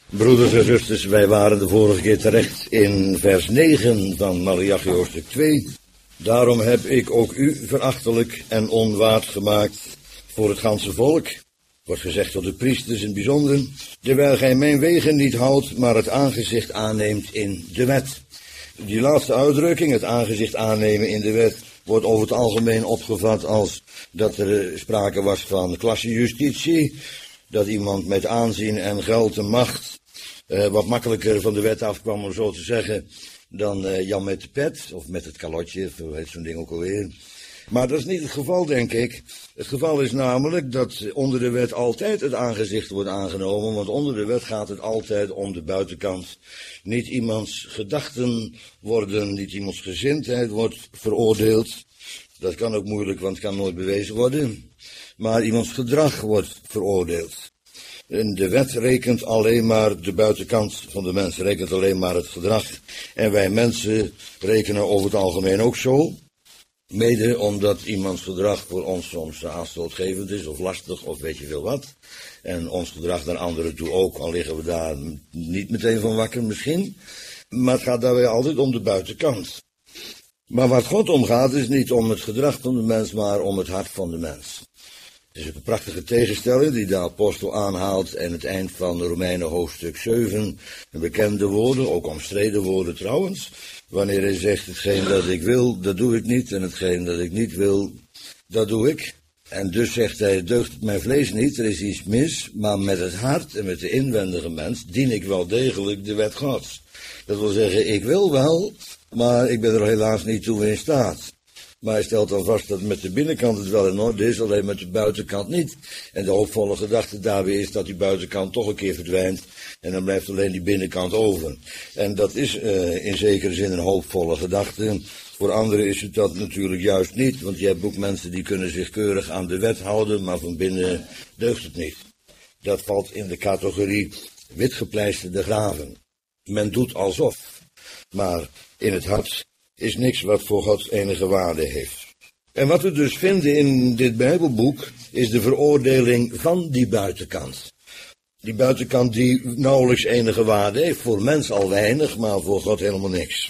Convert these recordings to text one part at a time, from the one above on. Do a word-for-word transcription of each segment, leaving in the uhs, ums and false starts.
Broeders en zusters, wij waren de vorige keer terecht in vers negen van Maleachi hoofdstuk twee. Daarom heb ik ook u verachtelijk en onwaard gemaakt voor het ganse volk. Wordt gezegd tot de priesters in het bijzonder. Terwijl gij mijn wegen niet houdt, maar het aangezicht aanneemt in de wet. Die laatste uitdrukking, het aangezicht aannemen in de wet, wordt over het algemeen opgevat als dat er sprake was van klassejustitie. Dat iemand met aanzien en geld en macht uh, wat makkelijker van de wet afkwam, om zo te zeggen, dan uh, Jan met de pet, of met het kalotje, of heet zo'n ding ook alweer. Maar dat is niet het geval, denk ik. Het geval is namelijk dat onder de wet altijd het aangezicht wordt aangenomen, want onder de wet gaat het altijd om de buitenkant. Niet iemands gedachten worden, niet iemands gezindheid wordt veroordeeld. Dat kan ook moeilijk, want het kan nooit bewezen worden. Maar iemands gedrag wordt veroordeeld. En de wet rekent alleen maar de buitenkant van de mens, rekent alleen maar het gedrag. En wij mensen rekenen over het algemeen ook zo. Mede omdat iemands gedrag voor ons soms aanstootgevend is, of lastig, of weet je veel wat. En ons gedrag naar anderen toe ook, al liggen we daar niet meteen van wakker misschien. Maar het gaat daarbij altijd om de buitenkant. Maar waar het God om gaat, is niet om het gedrag van de mens, maar om het hart van de mens. Het is een prachtige tegenstelling die de apostel aanhaalt aan het eind van Romeinen hoofdstuk zeven. Een bekende woorden, ook omstreden woorden trouwens. Wanneer hij zegt, hetgeen dat ik wil, dat doe ik niet. En hetgeen dat ik niet wil, dat doe ik. En dus zegt hij, deugt het mijn vlees niet, er is iets mis. Maar met het hart en met de inwendige mens dien ik wel degelijk de wet Gods. Dat wil zeggen, ik wil wel, maar ik ben er helaas niet toe in staat. Maar hij stelt dan vast dat met de binnenkant het wel in orde is, alleen met de buitenkant niet. En de hoopvolle gedachte daarbij is dat die buitenkant toch een keer verdwijnt. En dan blijft alleen die binnenkant over. En dat is uh, in zekere zin een hoopvolle gedachte. Voor anderen is het dat natuurlijk juist niet. Want je hebt ook mensen die kunnen zich keurig aan de wet houden, maar van binnen deugt het niet. Dat valt in de categorie witgepleisterde graven. Men doet alsof. Maar in het hart is niks wat voor God enige waarde heeft. En wat we dus vinden in dit Bijbelboek is de veroordeling van die buitenkant. Die buitenkant die nauwelijks enige waarde heeft, voor mens al weinig, maar voor God helemaal niks.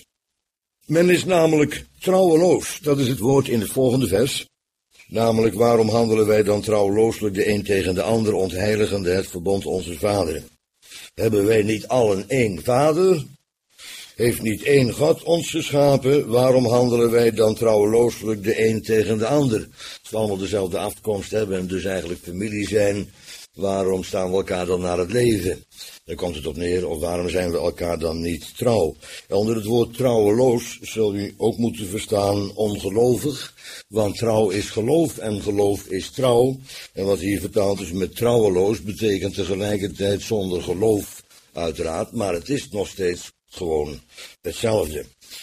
Men is namelijk trouweloos, dat is het woord in het volgende vers. Namelijk, waarom handelen wij dan trouwelooselijk de een tegen de ander, ontheiligende het verbond onze vaderen? Hebben wij niet allen één vader? Heeft niet één God ons geschapen, waarom handelen wij dan trouwelooselijk de een tegen de ander? Als we allemaal dezelfde afkomst hebben en dus eigenlijk familie zijn, waarom staan we elkaar dan naar het leven? Daar komt het op neer, of waarom zijn we elkaar dan niet trouw? En onder het woord trouweloos zul u ook moeten verstaan ongelovig, want trouw is geloof en geloof is trouw. En wat hier vertaald is met trouweloos betekent tegelijkertijd zonder geloof, uiteraard, maar het is nog steeds gewoon hetzelfde.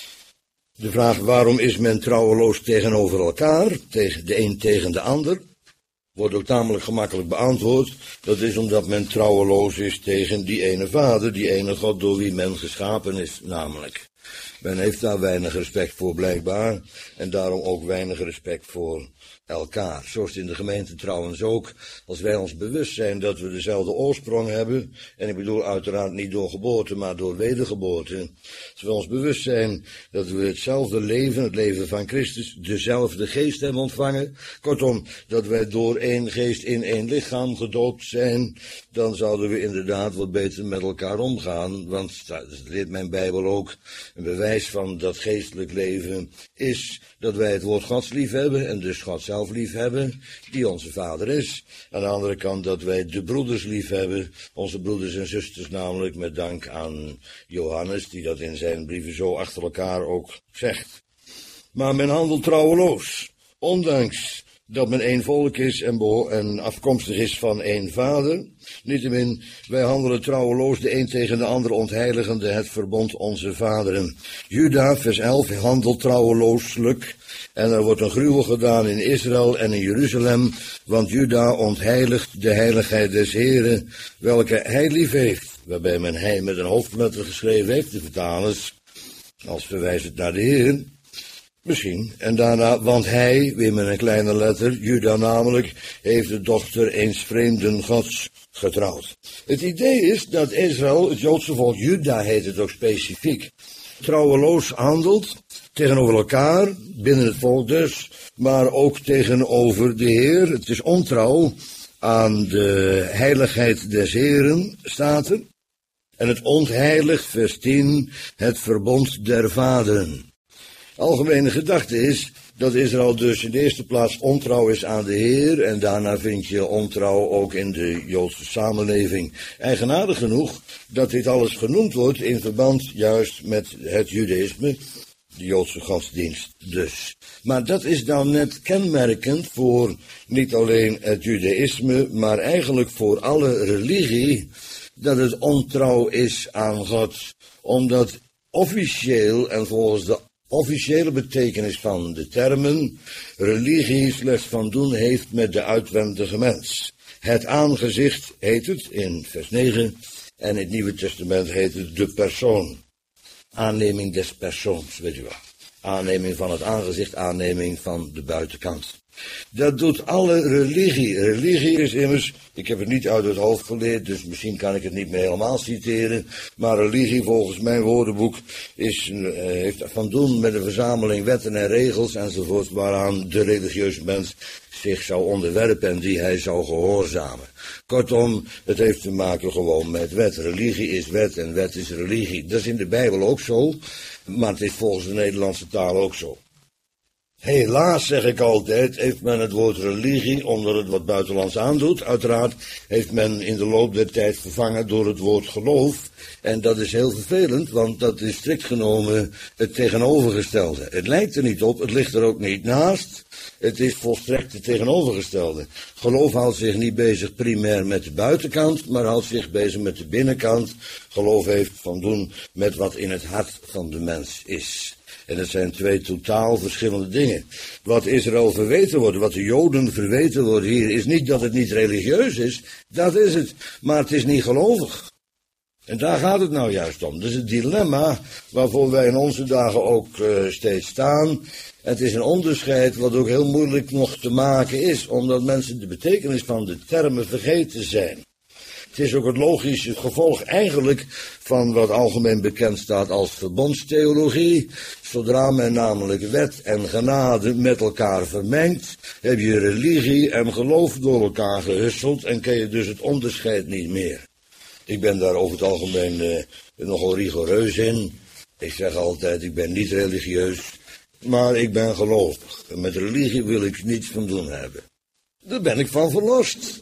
De vraag waarom is men trouweloos tegenover elkaar, tegen de een tegen de ander, wordt ook tamelijk gemakkelijk beantwoord. Dat is omdat men trouweloos is tegen die ene vader, die ene God door wie men geschapen is namelijk. Men heeft daar weinig respect voor blijkbaar en daarom ook weinig respect voor elkaar. Zo is het in de gemeente trouwens ook. Als wij ons bewust zijn dat we dezelfde oorsprong hebben, en ik bedoel uiteraard niet door geboorte, maar door wedergeboorte. Als we ons bewust zijn dat we hetzelfde leven, het leven van Christus, dezelfde geest hebben ontvangen. Kortom, dat wij door één geest in één lichaam gedoopt zijn, dan zouden we inderdaad wat beter met elkaar omgaan. Want, dat leert mijn Bijbel ook, een bewijs van dat geestelijk leven is dat wij het woord Gods lief hebben en dus God zelf lief hebben, die onze vader is. Aan de andere kant dat wij de broeders lief hebben, onze broeders en zusters namelijk, met dank aan Johannes, die dat in zijn brieven zo achter elkaar ook zegt. Maar men handelt trouweloos, ondanks dat men één volk is en, en afkomstig is van één vader. Niettemin, wij handelen trouweloos de een tegen de ander, ontheiligende het verbond onze vaderen. Juda, vers elf, handelt trouwelooslijk. En er wordt een gruwel gedaan in Israël en in Jeruzalem, want Juda ontheiligt de heiligheid des Heren, welke hij lief heeft. Waarbij men hij met een hoofdletter geschreven heeft, de vertalers, als verwijzend naar de Heer. Misschien. En daarna, want hij, weer met een kleine letter, Juda namelijk, heeft de dochter eens vreemden gods getrouwd. Het idee is dat Israël, het Joodse volk, Juda heet het ook specifiek, trouweloos handelt tegenover elkaar, binnen het volk dus, maar ook tegenover de Heer. Het is ontrouw aan de heiligheid des Heeren, staat er. En het ontheiligt, vers tien, het verbond der vaderen. Algemene gedachte is dat Israël dus in de eerste plaats ontrouw is aan de Heer en daarna vind je ontrouw ook in de Joodse samenleving. Eigenaardig genoeg dat dit alles genoemd wordt in verband juist met het Judaïsme, de Joodse godsdienst dus. Maar dat is dan net kenmerkend voor niet alleen het Judaïsme, maar eigenlijk voor alle religie, dat het ontrouw is aan God, omdat officieel en volgens de officiële betekenis van de termen, religie slechts van doen heeft met de uitwendige mens. Het aangezicht heet het in vers negen en in het Nieuwe Testament heet het de persoon. Aanneming des persoons, weet u wel. Aanneming van het aangezicht, aanneming van de buitenkant. Dat doet alle religie. Religie is immers, ik heb het niet uit het hoofd geleerd, dus misschien kan ik het niet meer helemaal citeren, maar religie volgens mijn woordenboek is, uh, heeft van doen met een verzameling wetten en regels enzovoort, waaraan de religieuze mens zich zou onderwerpen en die hij zou gehoorzamen. Kortom, het heeft te maken gewoon met wet. Religie is wet en wet is religie. Dat is in de Bijbel ook zo, maar het is volgens de Nederlandse taal ook zo. Helaas, zeg ik altijd, heeft men het woord religie, omdat het wat buitenlands aandoet, uiteraard, heeft men in de loop der tijd vervangen door het woord geloof. En dat is heel vervelend, want dat is strikt genomen het tegenovergestelde. Het lijkt er niet op, het ligt er ook niet naast. Het is volstrekt het tegenovergestelde. Geloof houdt zich niet bezig primair met de buitenkant, maar houdt zich bezig met de binnenkant. Geloof heeft van doen met wat in het hart van de mens is. En dat zijn twee totaal verschillende dingen. Wat Israël verweten wordt, wat de Joden verweten worden hier, is niet dat het niet religieus is. Dat is het. Maar het is niet gelovig. En daar gaat het nou juist om. Dat is het dilemma waarvoor wij in onze dagen ook uh, steeds staan. Het is een onderscheid wat ook heel moeilijk nog te maken is, omdat mensen de betekenis van de termen vergeten zijn. Het is ook het logische gevolg eigenlijk van wat algemeen bekend staat als verbondstheologie. Zodra men namelijk wet en genade met elkaar vermengt, heb je religie en geloof door elkaar gehusseld en ken je dus het onderscheid niet meer. Ik ben daar over het algemeen uh, nogal rigoureus in. Ik zeg altijd, ik ben niet religieus, maar ik ben gelovig. En met religie wil ik niets van doen hebben. Daar ben ik van verlost.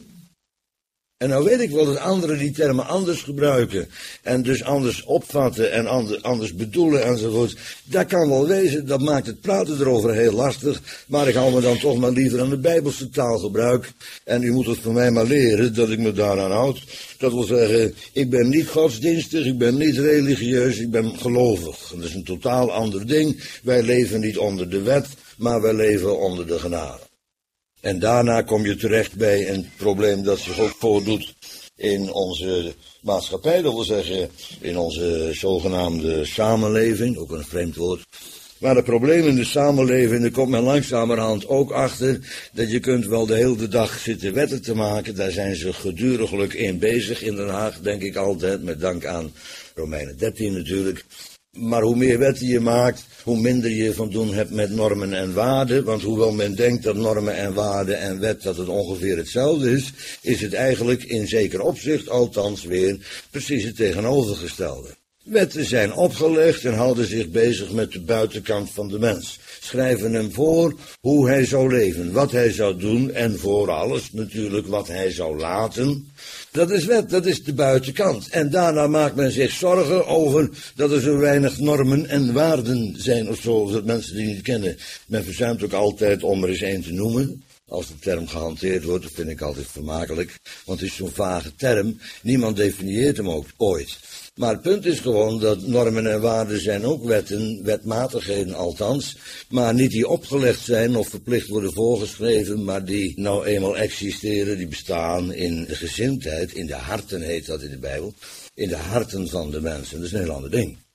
En nou weet ik wel dat anderen die termen anders gebruiken en dus anders opvatten en anders bedoelen enzovoort. Dat kan wel wezen, dat maakt het praten erover heel lastig, maar ik hou me dan toch maar liever aan de Bijbelse taalgebruik. En u moet het van mij maar leren dat ik me daaraan houd. Dat wil zeggen, ik ben niet godsdienstig, ik ben niet religieus, ik ben gelovig. Dat is een totaal ander ding. Wij leven niet onder de wet, maar wij leven onder de genade. En daarna kom je terecht bij een probleem dat zich ook voordoet in onze maatschappij, dat wil zeggen in onze zogenaamde samenleving, ook een vreemd woord. Maar het probleem in de samenleving, daar komt men langzamerhand ook achter, dat je kunt wel de hele dag zitten wetten te maken, daar zijn ze geduriglijk in bezig in Den Haag, denk ik altijd, met dank aan Romeinen dertien natuurlijk. Maar hoe meer wetten je maakt, hoe minder je van doen hebt met normen en waarden. Want hoewel men denkt dat normen en waarden en wet dat het ongeveer hetzelfde is, is het eigenlijk in zeker opzicht althans weer precies het tegenovergestelde. Wetten zijn opgelegd en houden zich bezig met de buitenkant van de mens. Schrijven hem voor hoe hij zou leven, wat hij zou doen en voor alles natuurlijk wat hij zou laten. Dat is wet, dat is de buitenkant. En daarna maakt men zich zorgen over dat er zo weinig normen en waarden zijn of zo, dat mensen die niet kennen. Men verzuimt ook altijd om er eens één te noemen. Als de term gehanteerd wordt, dat vind ik altijd vermakelijk, want het is zo'n vage term. Niemand definieert hem ook ooit. Maar het punt is gewoon dat normen en waarden zijn ook wetten, wetmatigheden althans, maar niet die opgelegd zijn of verplicht worden voorgeschreven, maar die nou eenmaal existeren, die bestaan in de gezindheid, in de harten heet dat in de Bijbel, in de harten van de mensen. Dat is een heel ander ding.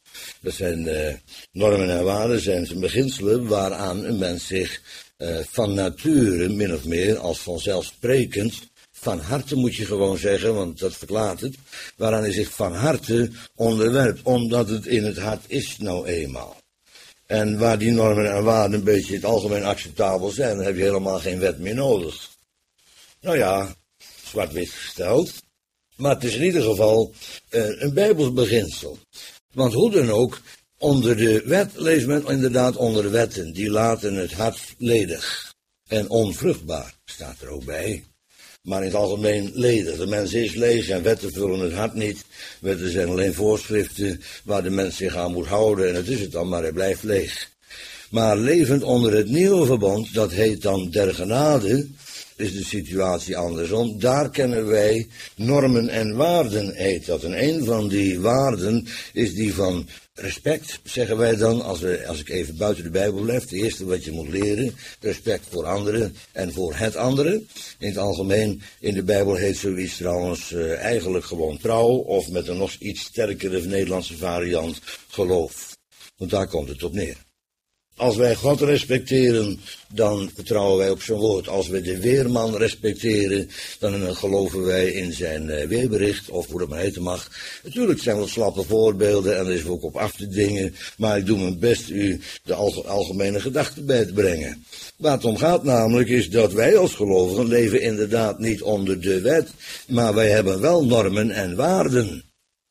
Dat zijn uh, normen en waarden, zijn beginselen waaraan een mens zich uh, van nature, min of meer, als vanzelfsprekend, van harte moet je gewoon zeggen, want dat verklaart het, waaraan hij zich van harte onderwerpt, omdat het in het hart is nou eenmaal. En waar die normen en waarden een beetje in het algemeen acceptabel zijn, dan heb je helemaal geen wet meer nodig. Nou ja, zwart-wit gesteld, maar het is in ieder geval uh, een bijbels beginsel. Want hoe dan ook, onder de wet leest men inderdaad onder wetten, die laten het hart ledig en onvruchtbaar, staat er ook bij. Maar in het algemeen ledig. De mens is leeg en wetten vullen het hart niet. Wetten zijn alleen voorschriften waar de mens zich aan moet houden en het is het dan, maar hij blijft leeg. Maar levend onder het nieuwe verbond, dat heet dan der genade, is de situatie andersom. Daar kennen wij normen en waarden, heet dat. En een van die waarden is die van respect, zeggen wij dan, als, we, als ik even buiten de Bijbel blijf. Het eerste wat je moet leren, respect voor anderen en voor het andere. In het algemeen, in de Bijbel heet zoiets trouwens uh, eigenlijk gewoon trouw, of met een nog iets sterkere Nederlandse variant, geloof. Want daar komt het op neer. Als wij God respecteren, dan vertrouwen wij op zijn woord. Als we de weerman respecteren, dan geloven wij in zijn weerbericht, of hoe dat maar heten mag. Natuurlijk zijn wel slappe voorbeelden en er is ook op af te dingen, maar ik doe mijn best u de algemene gedachten bij te brengen. Waar het om gaat namelijk is dat wij als gelovigen leven inderdaad niet onder de wet, maar wij hebben wel normen en waarden.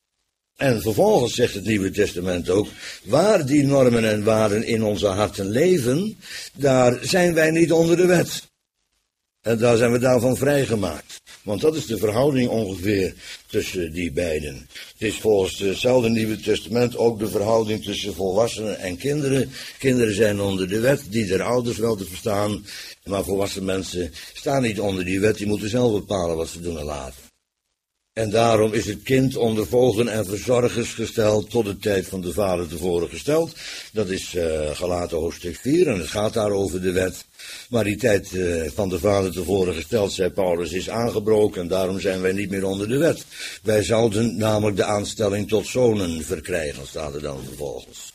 En vervolgens zegt het Nieuwe Testament ook, waar die normen en waarden in onze harten leven, daar zijn wij niet onder de wet. En daar zijn we daarvan vrijgemaakt. Want dat is de verhouding ongeveer tussen die beiden. Het is volgens hetzelfde Nieuwe Testament ook de verhouding tussen volwassenen en kinderen. Kinderen zijn onder de wet, die der ouders wel te verstaan, maar volwassen mensen staan niet onder die wet, die moeten zelf bepalen wat ze doen en laten. En daarom is het kind onder voogden en verzorgers gesteld, tot de tijd van de vader tevoren gesteld. Dat is uh, Galaten hoofdstuk vier en het gaat daar over de wet. Maar die tijd uh, van de vader tevoren gesteld, zei Paulus, is aangebroken en daarom zijn wij niet meer onder de wet. Wij zouden namelijk de aanstelling tot zonen verkrijgen, staat er dan vervolgens.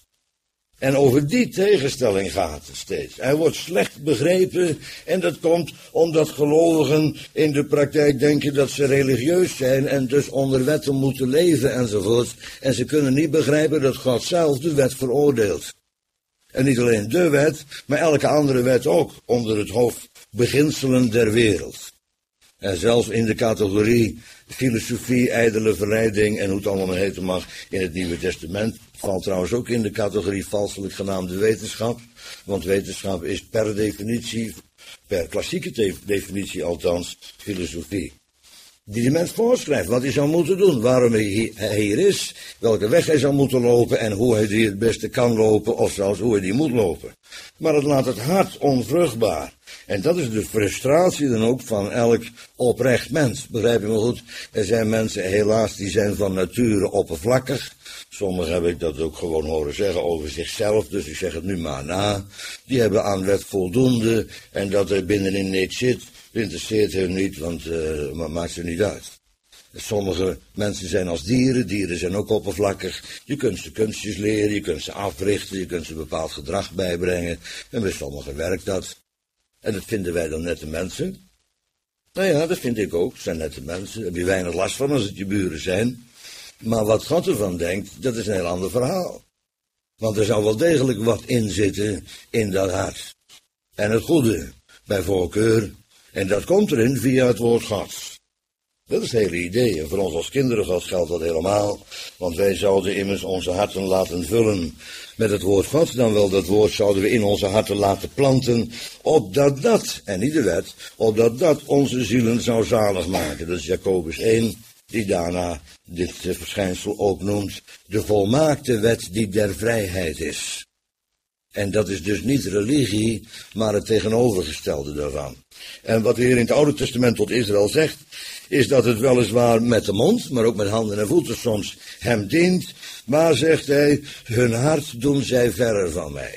En over die tegenstelling gaat het steeds. Hij wordt slecht begrepen en dat komt omdat gelovigen in de praktijk denken dat ze religieus zijn en dus onder wetten moeten leven enzovoort. En ze kunnen niet begrijpen dat God zelf de wet veroordeelt. En niet alleen de wet, maar elke andere wet ook onder het hoofdbeginselen der wereld. En zelfs in de categorie filosofie, ijdele verleiding en hoe het allemaal heten mag in het Nieuwe Testament, valt trouwens ook in de categorie valselijk genaamde wetenschap. Want wetenschap is per definitie, per klassieke definitie althans, filosofie. Die de mens voorschrijft wat hij zou moeten doen, waarom hij hier is, welke weg hij zou moeten lopen en hoe hij die het beste kan lopen of zelfs hoe hij die moet lopen. Maar het laat het hart onvruchtbaar. En dat is de frustratie dan ook van elk oprecht mens. Begrijp je me goed? Er zijn mensen helaas die zijn van nature oppervlakkig. Sommigen heb ik dat ook gewoon horen zeggen over zichzelf, dus ik zeg het nu maar na. Die hebben aan wet voldoende en dat er binnenin niks zit, interesseert hen niet, want uh, maar maakt ze niet uit. Sommige mensen zijn als dieren, dieren zijn ook oppervlakkig. Je kunt ze kunstjes leren, je kunt ze africhten, je kunt ze bepaald gedrag bijbrengen. En bij sommigen werkt dat. En dat vinden wij dan nette mensen. Nou ja, dat vind ik ook, het zijn nette mensen. Daar heb je weinig last van als het je buren zijn. Maar wat God ervan denkt, dat is een heel ander verhaal. Want er zou wel degelijk wat in zitten in dat hart. En het goede, bij voorkeur. En dat komt erin via het woord Gods. Dat is het hele idee. En voor ons als kinderen Gods geldt dat helemaal. Want wij zouden immers onze harten laten vullen met het woord Gods. Dan wel dat woord zouden we in onze harten laten planten. Opdat dat, en niet de wet, opdat dat onze zielen zou zalig maken. Dat is Jacobus één. Die daarna dit verschijnsel ook noemt, de volmaakte wet die der vrijheid is. En dat is dus niet religie, maar het tegenovergestelde daarvan. En wat de Heer in het Oude Testament tot Israël zegt, is dat het weliswaar met de mond, maar ook met handen en voeten soms hem dient, maar zegt hij, hun hart doen zij verre van mij.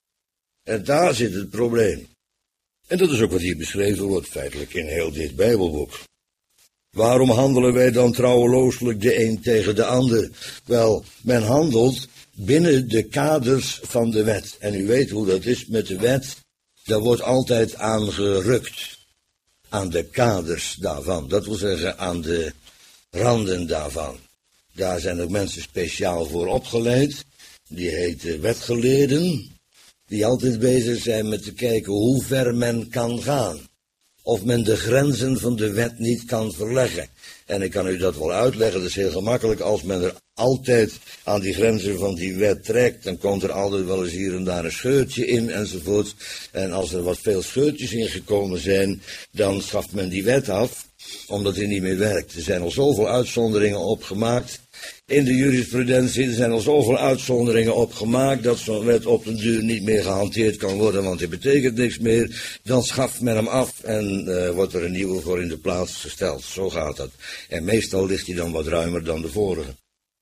En daar zit het probleem. En dat is ook wat hier beschreven wordt, feitelijk in heel dit Bijbelboek. Waarom handelen wij dan trouwelooselijk de een tegen de ander? Wel, men handelt binnen de kaders van de wet. En u weet hoe dat is met de wet. Daar wordt altijd aan gerukt. Aan de kaders daarvan. Dat wil zeggen aan de randen daarvan. Daar zijn ook mensen speciaal voor opgeleid. Die heten wetgeleerden. Die altijd bezig zijn met te kijken hoe ver men kan gaan. Of men de grenzen van de wet niet kan verleggen. En ik kan u dat wel uitleggen, dat is heel gemakkelijk. Als men er altijd aan die grenzen van die wet trekt, dan komt er altijd wel eens hier en daar een scheurtje in enzovoort. En als er wat veel scheurtjes in gekomen zijn, dan schaft men die wet af, omdat die niet meer werkt. Er zijn al zoveel uitzonderingen op gemaakt. In de jurisprudentie er zijn al zoveel uitzonderingen op gemaakt dat zo'n wet op den duur niet meer gehanteerd kan worden, want die betekent niks meer. Dan schaft men hem af en uh, wordt er een nieuwe voor in de plaats gesteld. Zo gaat dat. En meestal ligt hij dan wat ruimer dan de vorige.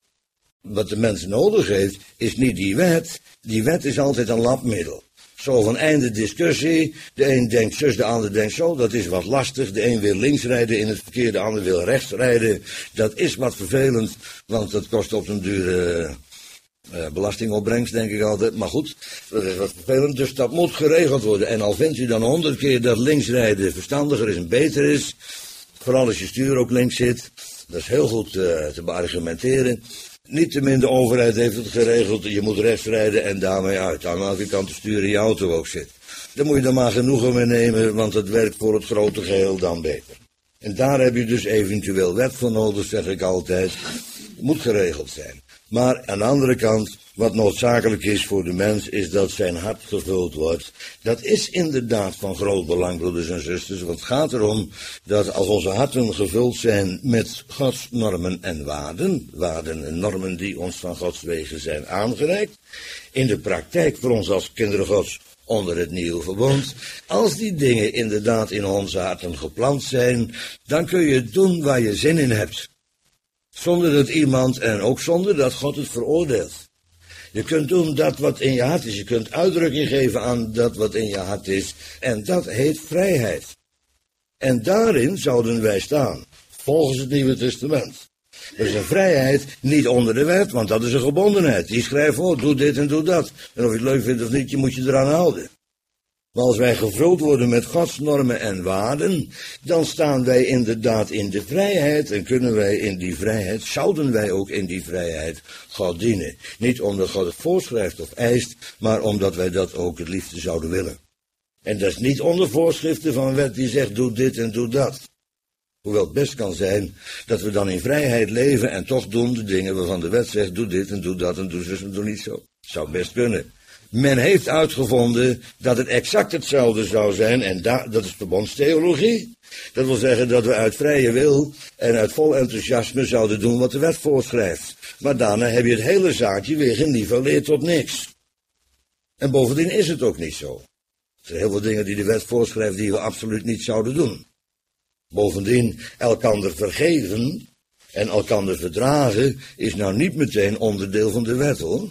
Wat de mens nodig heeft, is niet die wet. Die wet is altijd een labmiddel. Zo van einde discussie, de een denkt zus, de ander denkt zo, dat is wat lastig. De een wil links rijden in het verkeer, de ander wil rechts rijden. Dat is wat vervelend, want dat kost op een dure uh, belastingopbrengst, denk ik altijd. Maar goed, dat is wat vervelend, dus dat moet geregeld worden. En al vindt u dan honderd keer dat links rijden verstandiger is en beter is, vooral als je stuur ook links zit, dat is heel goed uh, te beargumenteren. Niettemin de overheid heeft het geregeld, je moet rechts rijden en daarmee uit. Aan welke kant te sturen je auto ook zit. Dan moet je er maar genoegen mee nemen, want het werkt voor het grote geheel dan beter. En daar heb je dus eventueel wet voor nodig, zeg ik altijd. Het moet geregeld zijn. Maar aan de andere kant, wat noodzakelijk is voor de mens, is dat zijn hart gevuld wordt. Dat is inderdaad van groot belang, broeders en zusters. Want het gaat erom dat als onze harten gevuld zijn met Gods normen en waarden, waarden en normen die ons van Gods wegen zijn aangereikt, in de praktijk voor ons als kinderen Gods onder het nieuwe verbond, als die dingen inderdaad in onze harten geplant zijn, dan kun je doen waar je zin in hebt. Zonder dat iemand, en ook zonder dat God het veroordeelt. Je kunt doen dat wat in je hart is. Je kunt uitdrukking geven aan dat wat in je hart is. En dat heet vrijheid. En daarin zouden wij staan. Volgens het Nieuwe Testament. Dat is een vrijheid niet onder de wet, want dat is een gebondenheid. Die schrijft voor, doe dit en doe dat. En of je het leuk vindt of niet, je moet je eraan houden. Maar als wij gevuld worden met Gods normen en waarden, dan staan wij inderdaad in de vrijheid en kunnen wij in die vrijheid, zouden wij ook in die vrijheid God dienen. Niet omdat God het voorschrijft of eist, maar omdat wij dat ook het liefste zouden willen. En dat is niet onder voorschriften van een wet die zegt doe dit en doe dat. Hoewel het best kan zijn dat we dan in vrijheid leven en toch doen de dingen waarvan de wet zegt doe dit en doe dat en doe zus en doe niet zo. Zou best kunnen. Men heeft uitgevonden dat het exact hetzelfde zou zijn en da- dat is verbondstheologie. Dat wil zeggen dat we uit vrije wil en uit vol enthousiasme zouden doen wat de wet voorschrijft. Maar daarna heb je het hele zaakje weer geniveleerd tot niks. En bovendien is het ook niet zo. Er zijn heel veel dingen die de wet voorschrijft die we absoluut niet zouden doen. Bovendien, elkander vergeven en elkander verdragen is nou niet meteen onderdeel van de wet hoor.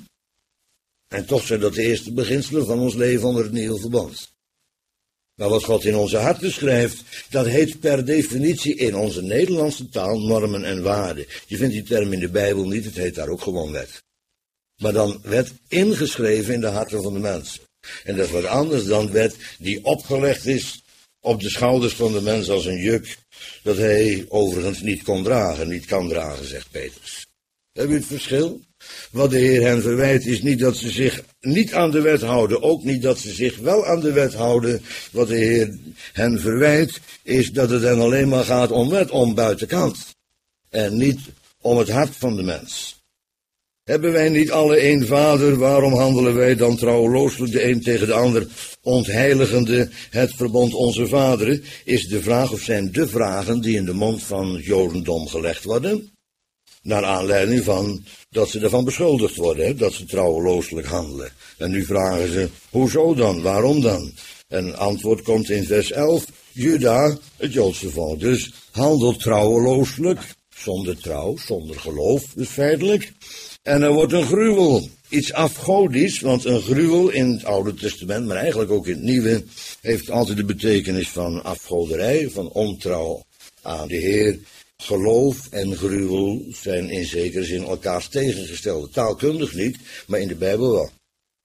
En toch zijn dat de eerste beginselen van ons leven onder het nieuwe verbond. Maar wat God in onze harten schrijft, dat heet per definitie in onze Nederlandse taal normen en waarden. Je vindt die term in de Bijbel niet, het heet daar ook gewoon wet. Maar dan wet ingeschreven in de harten van de mensen. En dat is wat anders dan wet die opgelegd is op de schouders van de mens als een juk, dat hij overigens niet kon dragen, niet kan dragen, zegt Petrus. Heb je het verschil? Wat de Heer hen verwijt is niet dat ze zich niet aan de wet houden, ook niet dat ze zich wel aan de wet houden. Wat de Heer hen verwijt is dat het hen alleen maar gaat om wet, om buitenkant. En niet om het hart van de mens. Hebben wij niet alle één vader, waarom handelen wij dan trouwelooselijk de een tegen de ander, ontheiligende het verbond onze vaderen, is de vraag of zijn de vragen die in de mond van het Jodendom gelegd worden. Naar aanleiding van dat ze ervan beschuldigd worden, hè, dat ze trouwelooselijk handelen. En nu vragen ze, hoezo dan, waarom dan? En antwoord komt in vers elf, Juda, het Joodse volk, dus handelt trouwelooselijk, zonder trouw, zonder geloof, dus feitelijk. En er wordt een gruwel, iets afgodisch, want een gruwel in het Oude Testament, maar eigenlijk ook in het Nieuwe, heeft altijd de betekenis van afgoderij, van ontrouw aan de Heer. geloof en gruwel zijn in zekere zin elkaars tegengestelde. Taalkundig niet, maar in de Bijbel wel.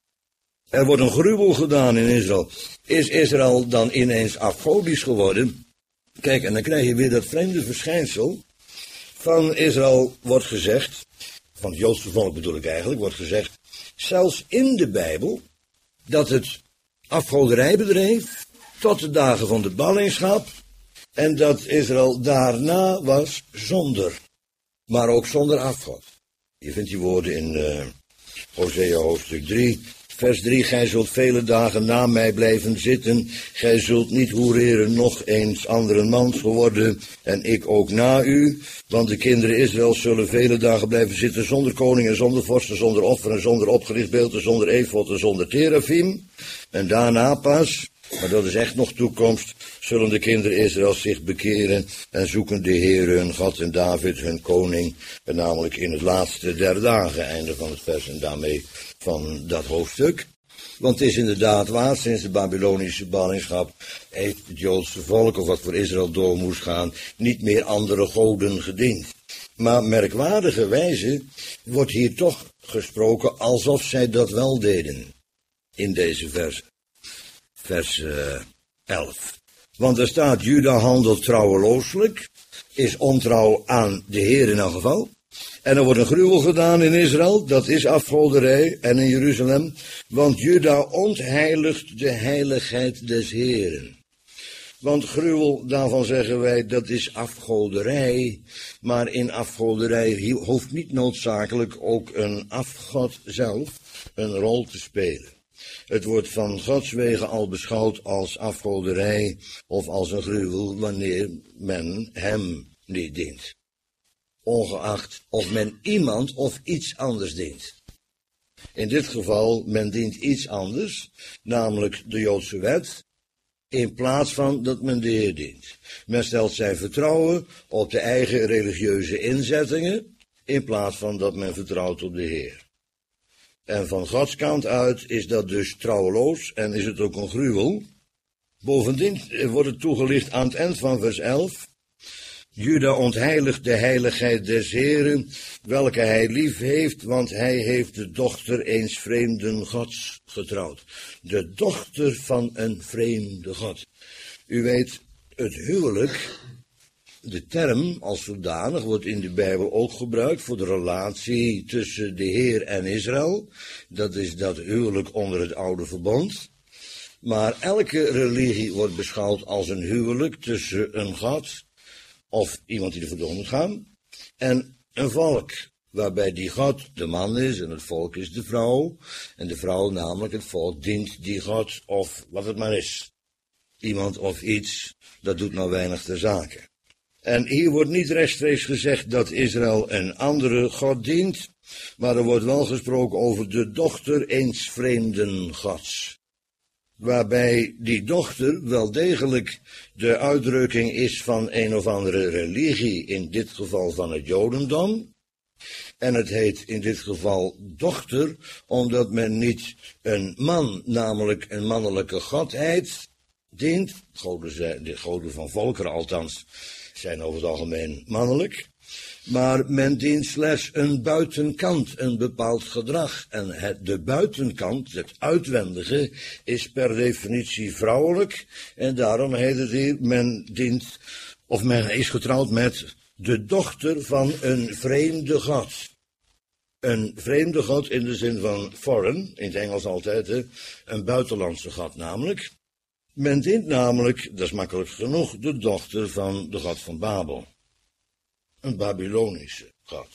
Er wordt een gruwel gedaan in Israël. Is Israël dan ineens afgodisch geworden? Kijk, en dan krijg je weer dat vreemde verschijnsel. Van Israël wordt gezegd, van het Joodse volk bedoel ik eigenlijk, wordt gezegd, zelfs in de Bijbel, dat het afgoderij bedreef tot de dagen van de ballingschap, en dat Israël daarna was zonder, maar ook zonder afgod. Je vindt die woorden in uh, Hosea hoofdstuk drie, vers drie. Gij zult vele dagen na mij blijven zitten. Gij zult niet hoereren, nog eens anderen mans geworden, en ik ook na u. Want de kinderen Israël zullen vele dagen blijven zitten zonder koning en zonder vorsten, zonder offer en zonder opgericht beeld en zonder efod en zonder terafim. En daarna pas, maar dat is echt nog toekomst, zullen de kinderen Israël zich bekeren en zoeken de Heer hun God en David hun koning, en namelijk in het laatste der dagen, einde van het vers en daarmee van dat hoofdstuk. Want het is inderdaad waar, sinds de Babylonische ballingschap heeft het Joodse volk, of wat voor Israël door moest gaan, niet meer andere goden gediend. Maar merkwaardige wijze wordt hier toch gesproken alsof zij dat wel deden, in deze vers. Vers uh, elf. Want er staat, Juda handelt trouwelooselijk, is ontrouw aan de Heer in elk geval. En er wordt een gruwel gedaan in Israël, dat is afgoderij, en in Jeruzalem. Want Juda ontheiligt de heiligheid des Heeren. Want gruwel, daarvan zeggen wij, dat is afgoderij. Maar in afgoderij hoeft niet noodzakelijk ook een afgod zelf een rol te spelen. Het wordt van Gods wegen al beschouwd als afgoderij of als een gruwel wanneer men hem niet dient. Ongeacht of men iemand of iets anders dient. In dit geval, men dient iets anders, namelijk de Joodse wet, in plaats van dat men de Heer dient. Men stelt zijn vertrouwen op de eigen religieuze inzettingen, in plaats van dat men vertrouwt op de Heer. En van Gods kant uit is dat dus trouweloos en is het ook een gruwel. Bovendien wordt het toegelicht aan het eind van vers elf. Juda ontheiligt de heiligheid des Heeren, welke hij lief heeft, want hij heeft de dochter eens vreemden gods getrouwd. De dochter van een vreemde god. U weet, het huwelijk, de term als zodanig, wordt in de Bijbel ook gebruikt voor de relatie tussen de Heer en Israël. Dat is dat huwelijk onder het oude verbond. Maar elke religie wordt beschouwd als een huwelijk tussen een god, of iemand die ervoor door moet gaan, en een volk, waarbij die God de man is en het volk is de vrouw, en de vrouw, namelijk het volk, dient die God of wat het maar is. Iemand of iets, dat doet nou weinig ter zake. En hier wordt niet rechtstreeks gezegd dat Israël een andere God dient, maar er wordt wel gesproken over de dochter eens vreemden gods. Waarbij die dochter wel degelijk de uitdrukking is van een of andere religie, in dit geval van het Jodendom. En het heet in dit geval dochter, omdat men niet een man, namelijk een mannelijke godheid, dient. Goden zijn, de goden van volkeren althans zijn over het algemeen mannelijk. Maar men dient slechts een buitenkant, een bepaald gedrag. En het, de buitenkant, het uitwendige, is per definitie vrouwelijk. En daarom heet het hier, men dient, of men is getrouwd met de dochter van een vreemde god. Een vreemde god in de zin van foreign, in het Engels altijd, hè, een buitenlandse god namelijk. Men dient namelijk, dat is makkelijk genoeg, de dochter van de god van Babel. Een Babylonische god.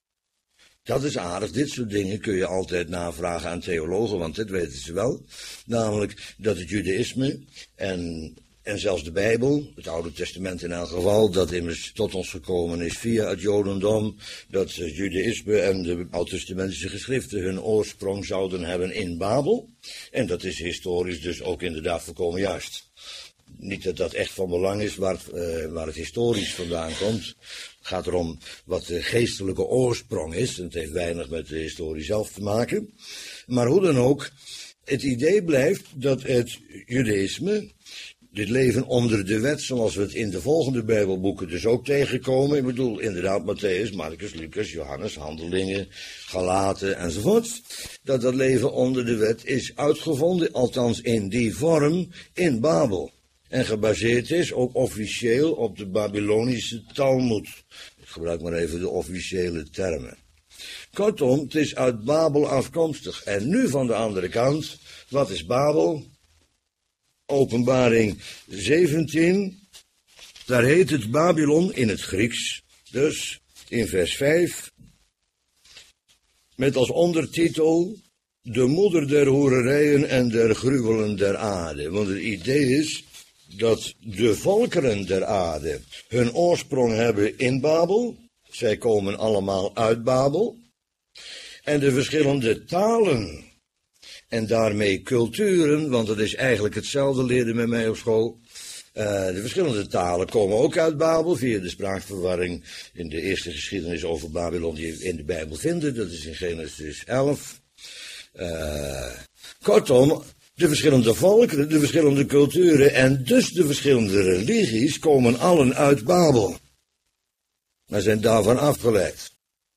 Dat is aardig, dit soort dingen kun je altijd navragen aan theologen, want dit weten ze wel. Namelijk dat het judaïsme en, en zelfs de Bijbel, het Oude Testament in elk geval, dat immers tot ons gekomen is via het Jodendom, dat het judaïsme en de Oud-testamentische geschriften hun oorsprong zouden hebben in Babel. En dat is historisch dus ook inderdaad volkomen juist. Niet dat dat echt van belang is waar het, uh, waar het historisch vandaan komt. Het gaat erom wat de geestelijke oorsprong is. En het heeft weinig met de historie zelf te maken. Maar hoe dan ook, het idee blijft dat het judaïsme, dit leven onder de wet, zoals we het in de volgende Bijbelboeken dus ook tegenkomen. Ik bedoel, inderdaad, Matthäus, Marcus, Lucas, Johannes, Handelingen, Galaten enzovoort. Dat dat leven onder de wet is uitgevonden, althans in die vorm, in Babel. En gebaseerd is ook officieel op de Babylonische Talmud. Ik gebruik maar even de officiële termen. Kortom, het is uit Babel afkomstig. En nu van de andere kant, wat is Babel? Openbaring zeventien, daar heet het Babylon in het Grieks, dus in vers vijf, met als ondertitel de moeder der hoererijen en der gruwelen der aarde. Want het idee is dat de volkeren der aarde hun oorsprong hebben in Babel, zij komen allemaal uit Babel, en de verschillende talen en daarmee culturen, want het is eigenlijk hetzelfde, leerde men mij op school. Uh, de verschillende talen komen ook uit Babel via de spraakverwarring in de eerste geschiedenis over Babylon die we in de Bijbel vinden. Dat is in Genesis elf. Uh, kortom, de verschillende volkeren, de verschillende culturen en dus de verschillende religies komen allen uit Babel. Maar zijn daarvan afgeleid.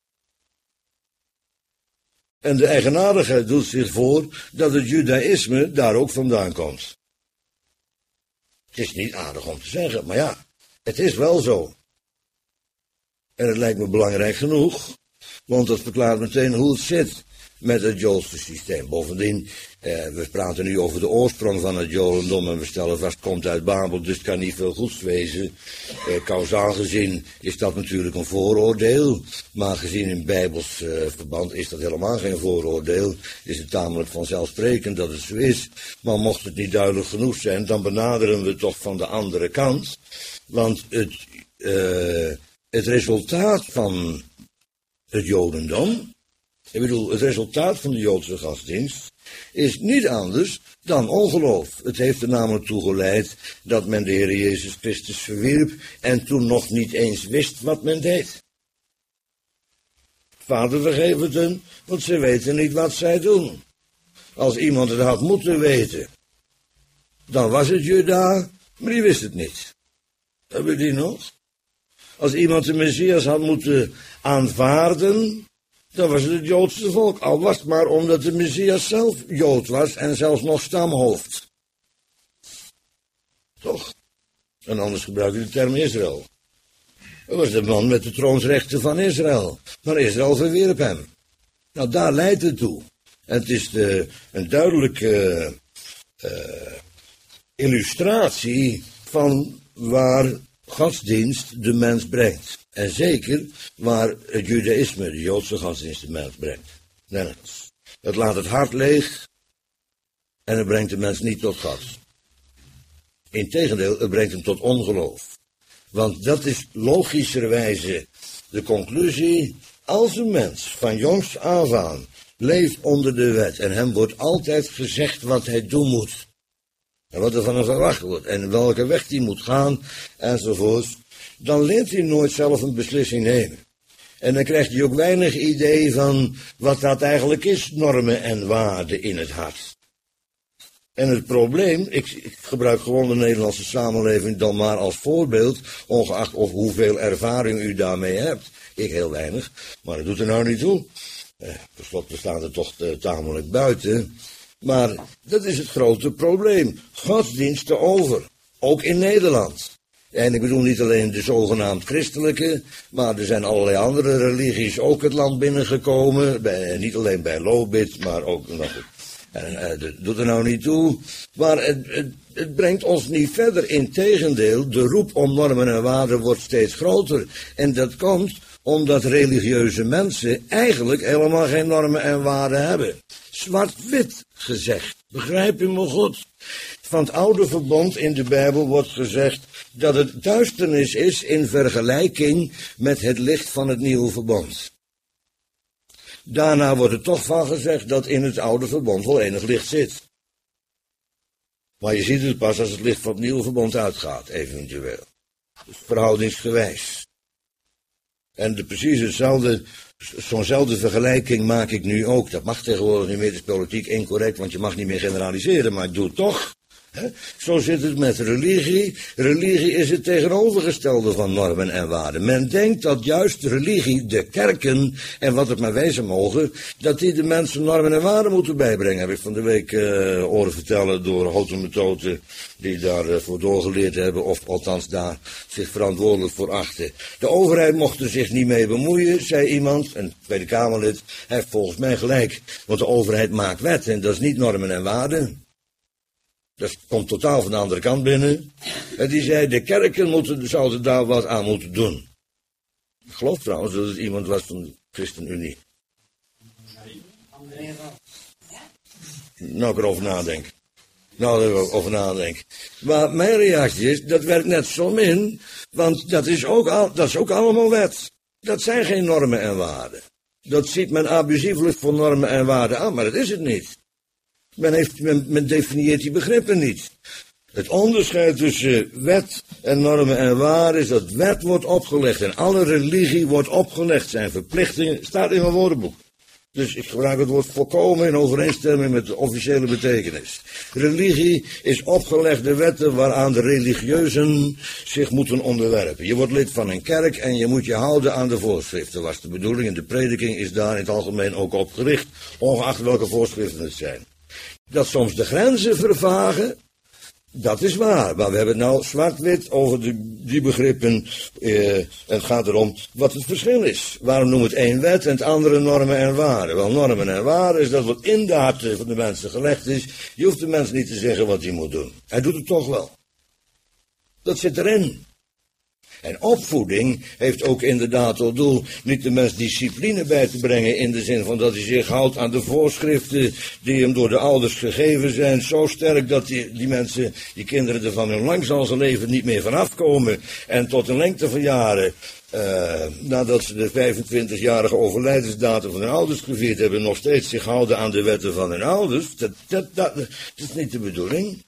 En de eigenaardigheid doet zich voor dat het judaïsme daar ook vandaan komt. Het is niet aardig om te zeggen, maar ja, het is wel zo. En het lijkt me belangrijk genoeg, want dat verklaart meteen hoe het zit met het Joodse systeem. Bovendien, eh, we praten nu over de oorsprong van het Jodendom en we stellen vast, het komt uit Babel, dus het kan niet veel goeds wezen. Eh, kausaal gezien is dat natuurlijk een vooroordeel, maar gezien in bijbels eh, verband is dat helemaal geen vooroordeel. Is het tamelijk vanzelfsprekend dat het zo is, maar mocht het niet duidelijk genoeg zijn, dan benaderen we het toch van de andere kant. Want het, eh, het resultaat van het Jodendom, ik bedoel, het resultaat van de Joodse godsdienst is niet anders dan ongeloof. Het heeft er namelijk toe geleid dat men de Heer Jezus Christus verwierp en toen nog niet eens wist wat men deed. Vader, vergeef het hen, want ze weten niet wat zij doen. Als iemand het had moeten weten, dan was het Juda, maar die wist het niet. Hebben we die nog? Als iemand de Messias had moeten aanvaarden, dan was het het Joodse volk, al was het maar omdat de Messias zelf Jood was en zelfs nog stamhoofd. Toch? En anders gebruik je de term Israël. Dat was de man met de troonsrechten van Israël. Maar Israël verwierp hem. Nou, daar leidt het toe. En het is de, een duidelijke uh, illustratie van waar godsdienst de mens brengt. En zeker waar het judaïsme, de Joodse godsdienst, de mens brengt. Nergens. Het laat het hart leeg en het brengt de mens niet tot God. Integendeel, het brengt hem tot ongeloof. Want dat is logischerwijze de conclusie. Als een mens van jongs af aan leeft onder de wet en hem wordt altijd gezegd wat hij doen moet. En wat er van hem verwacht wordt en welke weg hij moet gaan enzovoort. Dan leert hij nooit zelf een beslissing nemen. En dan krijgt hij ook weinig idee van wat dat eigenlijk is, normen en waarden in het hart. En het probleem, ik, ik gebruik gewoon de Nederlandse samenleving dan maar als voorbeeld, ongeacht of hoeveel ervaring u daarmee hebt. Ik heel weinig, maar dat doet er nou niet toe. Eh, per slot, we staan er toch uh, tamelijk buiten. Maar dat is het grote probleem. Godsdiensten over, ook in Nederland. En ik bedoel niet alleen de zogenaamd christelijke, maar er zijn allerlei andere religies ook het land binnengekomen. Bij, niet alleen bij Lobit, maar ook nog. En uh, dat doet er nou niet toe. Maar het, het, het brengt ons niet verder. Integendeel, de roep om normen en waarden wordt steeds groter. En dat komt omdat religieuze mensen eigenlijk helemaal geen normen en waarden hebben. Zwart-wit gezegd. Begrijp je me goed? Van het oude verbond in de Bijbel wordt gezegd dat het duisternis is in vergelijking met het licht van het nieuwe verbond. Daarna wordt er toch van gezegd dat in het oude verbond wel enig licht zit. Maar je ziet het pas als het licht van het nieuwe verbond uitgaat, eventueel. Dus verhoudingsgewijs. En de precies hetzelfde, zo'nzelfde vergelijking maak ik nu ook. Dat mag tegenwoordig niet meer, het is politiek incorrect, want je mag niet meer generaliseren, maar ik doe het toch. He? Zo zit het met religie. Religie is het tegenovergestelde van normen en waarden. Men denkt dat juist religie, de kerken en wat het maar wezen mogen, dat die de mensen normen en waarden moeten bijbrengen. Heb ik van de week uh, horen vertellen door houten die daarvoor uh, voor doorgeleerd hebben, of althans daar zich verantwoordelijk voor achten. De overheid mocht er zich niet mee bemoeien, zei iemand, een Tweede Kamerlid. Hij heeft volgens mij gelijk, want de overheid maakt wet en dat is niet normen en waarden. Dat komt totaal van de andere kant binnen. En die zei, de kerken moeten, zouden daar wat aan moeten doen. Ik geloof trouwens dat het iemand was van de ChristenUnie. Nou, ik erover nadenk. Nou, dat ik over nadenk. Maar mijn reactie is, dat werkt net zo min, want dat is ook, al, dat is ook allemaal wet. Dat zijn geen normen en waarden. Dat ziet men abusieflijk voor normen en waarden aan, maar dat is het niet. Men, heeft, men, men definieert die begrippen niet. Het onderscheid tussen wet en normen en waarden is dat wet wordt opgelegd en alle religie wordt opgelegd. Zijn verplichtingen, staat in mijn woordenboek. Dus ik gebruik het woord volkomen in overeenstemming met de officiële betekenis. Religie is opgelegde wetten waaraan de religieuzen zich moeten onderwerpen. Je wordt lid van een kerk en je moet je houden aan de voorschriften, was de bedoeling. En de prediking is daar in het algemeen ook op gericht, ongeacht welke voorschriften het zijn. Dat soms de grenzen vervagen, dat is waar. Maar we hebben het nou zwart-wit over de, die begrippen. Eh, het gaat erom wat het verschil is. Waarom noemen we het één wet en het andere normen en waarden? Wel, normen en waarden is dat wat in de harten van de mensen gelegd is. Je hoeft de mens niet te zeggen wat hij moet doen. Hij doet het toch wel. Dat zit erin. En opvoeding heeft ook inderdaad tot doel niet de mens discipline bij te brengen in de zin van dat hij zich houdt aan de voorschriften die hem door de ouders gegeven zijn, zo sterk dat die, die mensen, die kinderen er van hun lang zal zijn leven niet meer vanaf komen en tot een lengte van jaren, uh, nadat ze de vijfentwintigjarige overlijdensdatum van hun ouders gevierd hebben, nog steeds zich houden aan de wetten van hun ouders. Dat, dat, dat, dat is niet de bedoeling.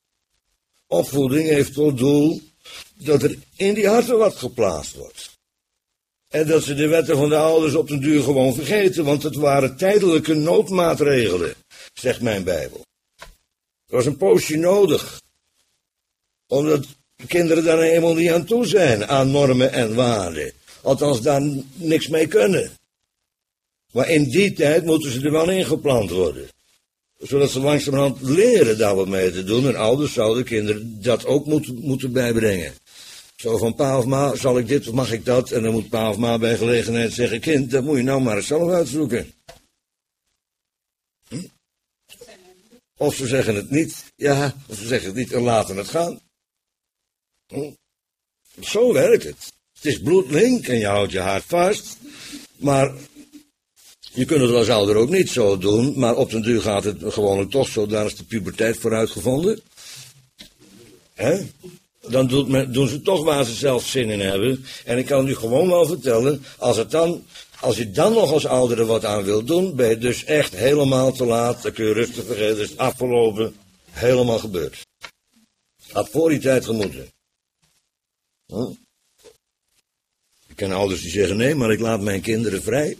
Opvoeding heeft tot doel dat er in die harten wat geplaatst wordt. En dat ze de wetten van de ouders op den duur gewoon vergeten, want het waren tijdelijke noodmaatregelen, zegt mijn Bijbel. Er was een poosje nodig, omdat de kinderen daar helemaal niet aan toe zijn, aan normen en waarden. Althans, daar niks mee kunnen. Maar in die tijd moeten ze er wel ingeplant worden. Zodat ze langzamerhand leren daar wat mee te doen. En ouders zouden kinderen dat ook moeten, moeten bijbrengen. Zo van pa of ma, zal ik dit of mag ik dat? En dan moet pa of ma bij gelegenheid zeggen, kind, dat moet je nou maar eens zelf uitzoeken. Hm? Of ze zeggen het niet, ja, of ze zeggen het niet en laten het gaan. Hm? Zo werkt het. Het is bloedlink en je houdt je hart vast, maar je kunt het als ouder ook niet zo doen, maar op den duur gaat het gewoonlijk toch zo, daar is de puberteit voor uitgevonden. Hè? Dan doet men, doen ze toch waar ze zelf zin in hebben. En ik kan u gewoon wel vertellen, als, het dan, als je dan nog als oudere wat aan wilt doen, ben je dus echt helemaal te laat. Dan kun je rustig vergeten, is het afgelopen, helemaal gebeurd. Had voor die tijd gemoeten. Huh? Ik ken ouders die zeggen, nee, maar ik laat mijn kinderen vrij.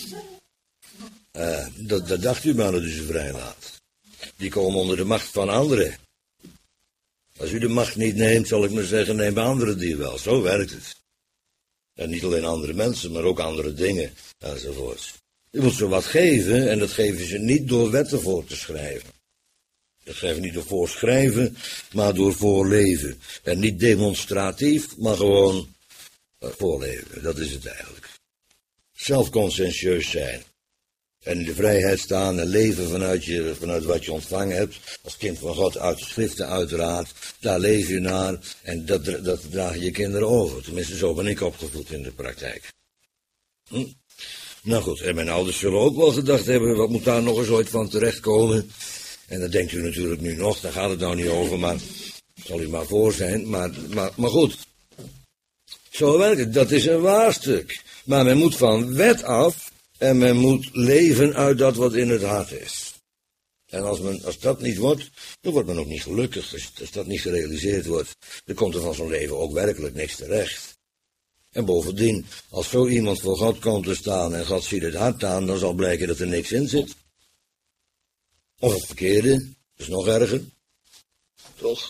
Uh, dat, dat dacht u maar dat u ze vrij laat. Die komen onder de macht van anderen. Als u de macht niet neemt, zal ik maar zeggen, neem anderen die wel. Zo werkt het. En niet alleen andere mensen, maar ook andere dingen, enzovoort. Je moet ze wat geven, en dat geven ze niet door wetten voor te schrijven. Dat geven niet door voorschrijven, maar door voorleven. En niet demonstratief, maar gewoon voorleven. Dat is het eigenlijk. Zelfconscientieus zijn. En in de vrijheid staan en leven vanuit, je, vanuit wat je ontvangen hebt. Als kind van God, uit de schriften uiteraard. Daar leef je naar en dat, dat draag je kinderen over. Tenminste, zo ben ik opgevoed in de praktijk. Hm? Nou goed, en mijn ouders zullen ook wel gedacht hebben, wat moet daar nog eens ooit van terechtkomen? En dat denkt u natuurlijk nu nog, daar gaat het nou niet over, maar zal u maar voor zijn. Maar, maar, maar goed, zo werkt het, dat is een waarstuk. Maar men moet van wet af. En men moet leven uit dat wat in het hart is. En als, men, als dat niet wordt, dan wordt men ook niet gelukkig. Als, als dat niet gerealiseerd wordt, dan komt er van zo'n leven ook werkelijk niks terecht. En bovendien, als zo iemand voor God komt te staan en God ziet het hart aan, dan zal blijken dat er niks in zit. Of het verkeerde, dat is nog erger. Toch?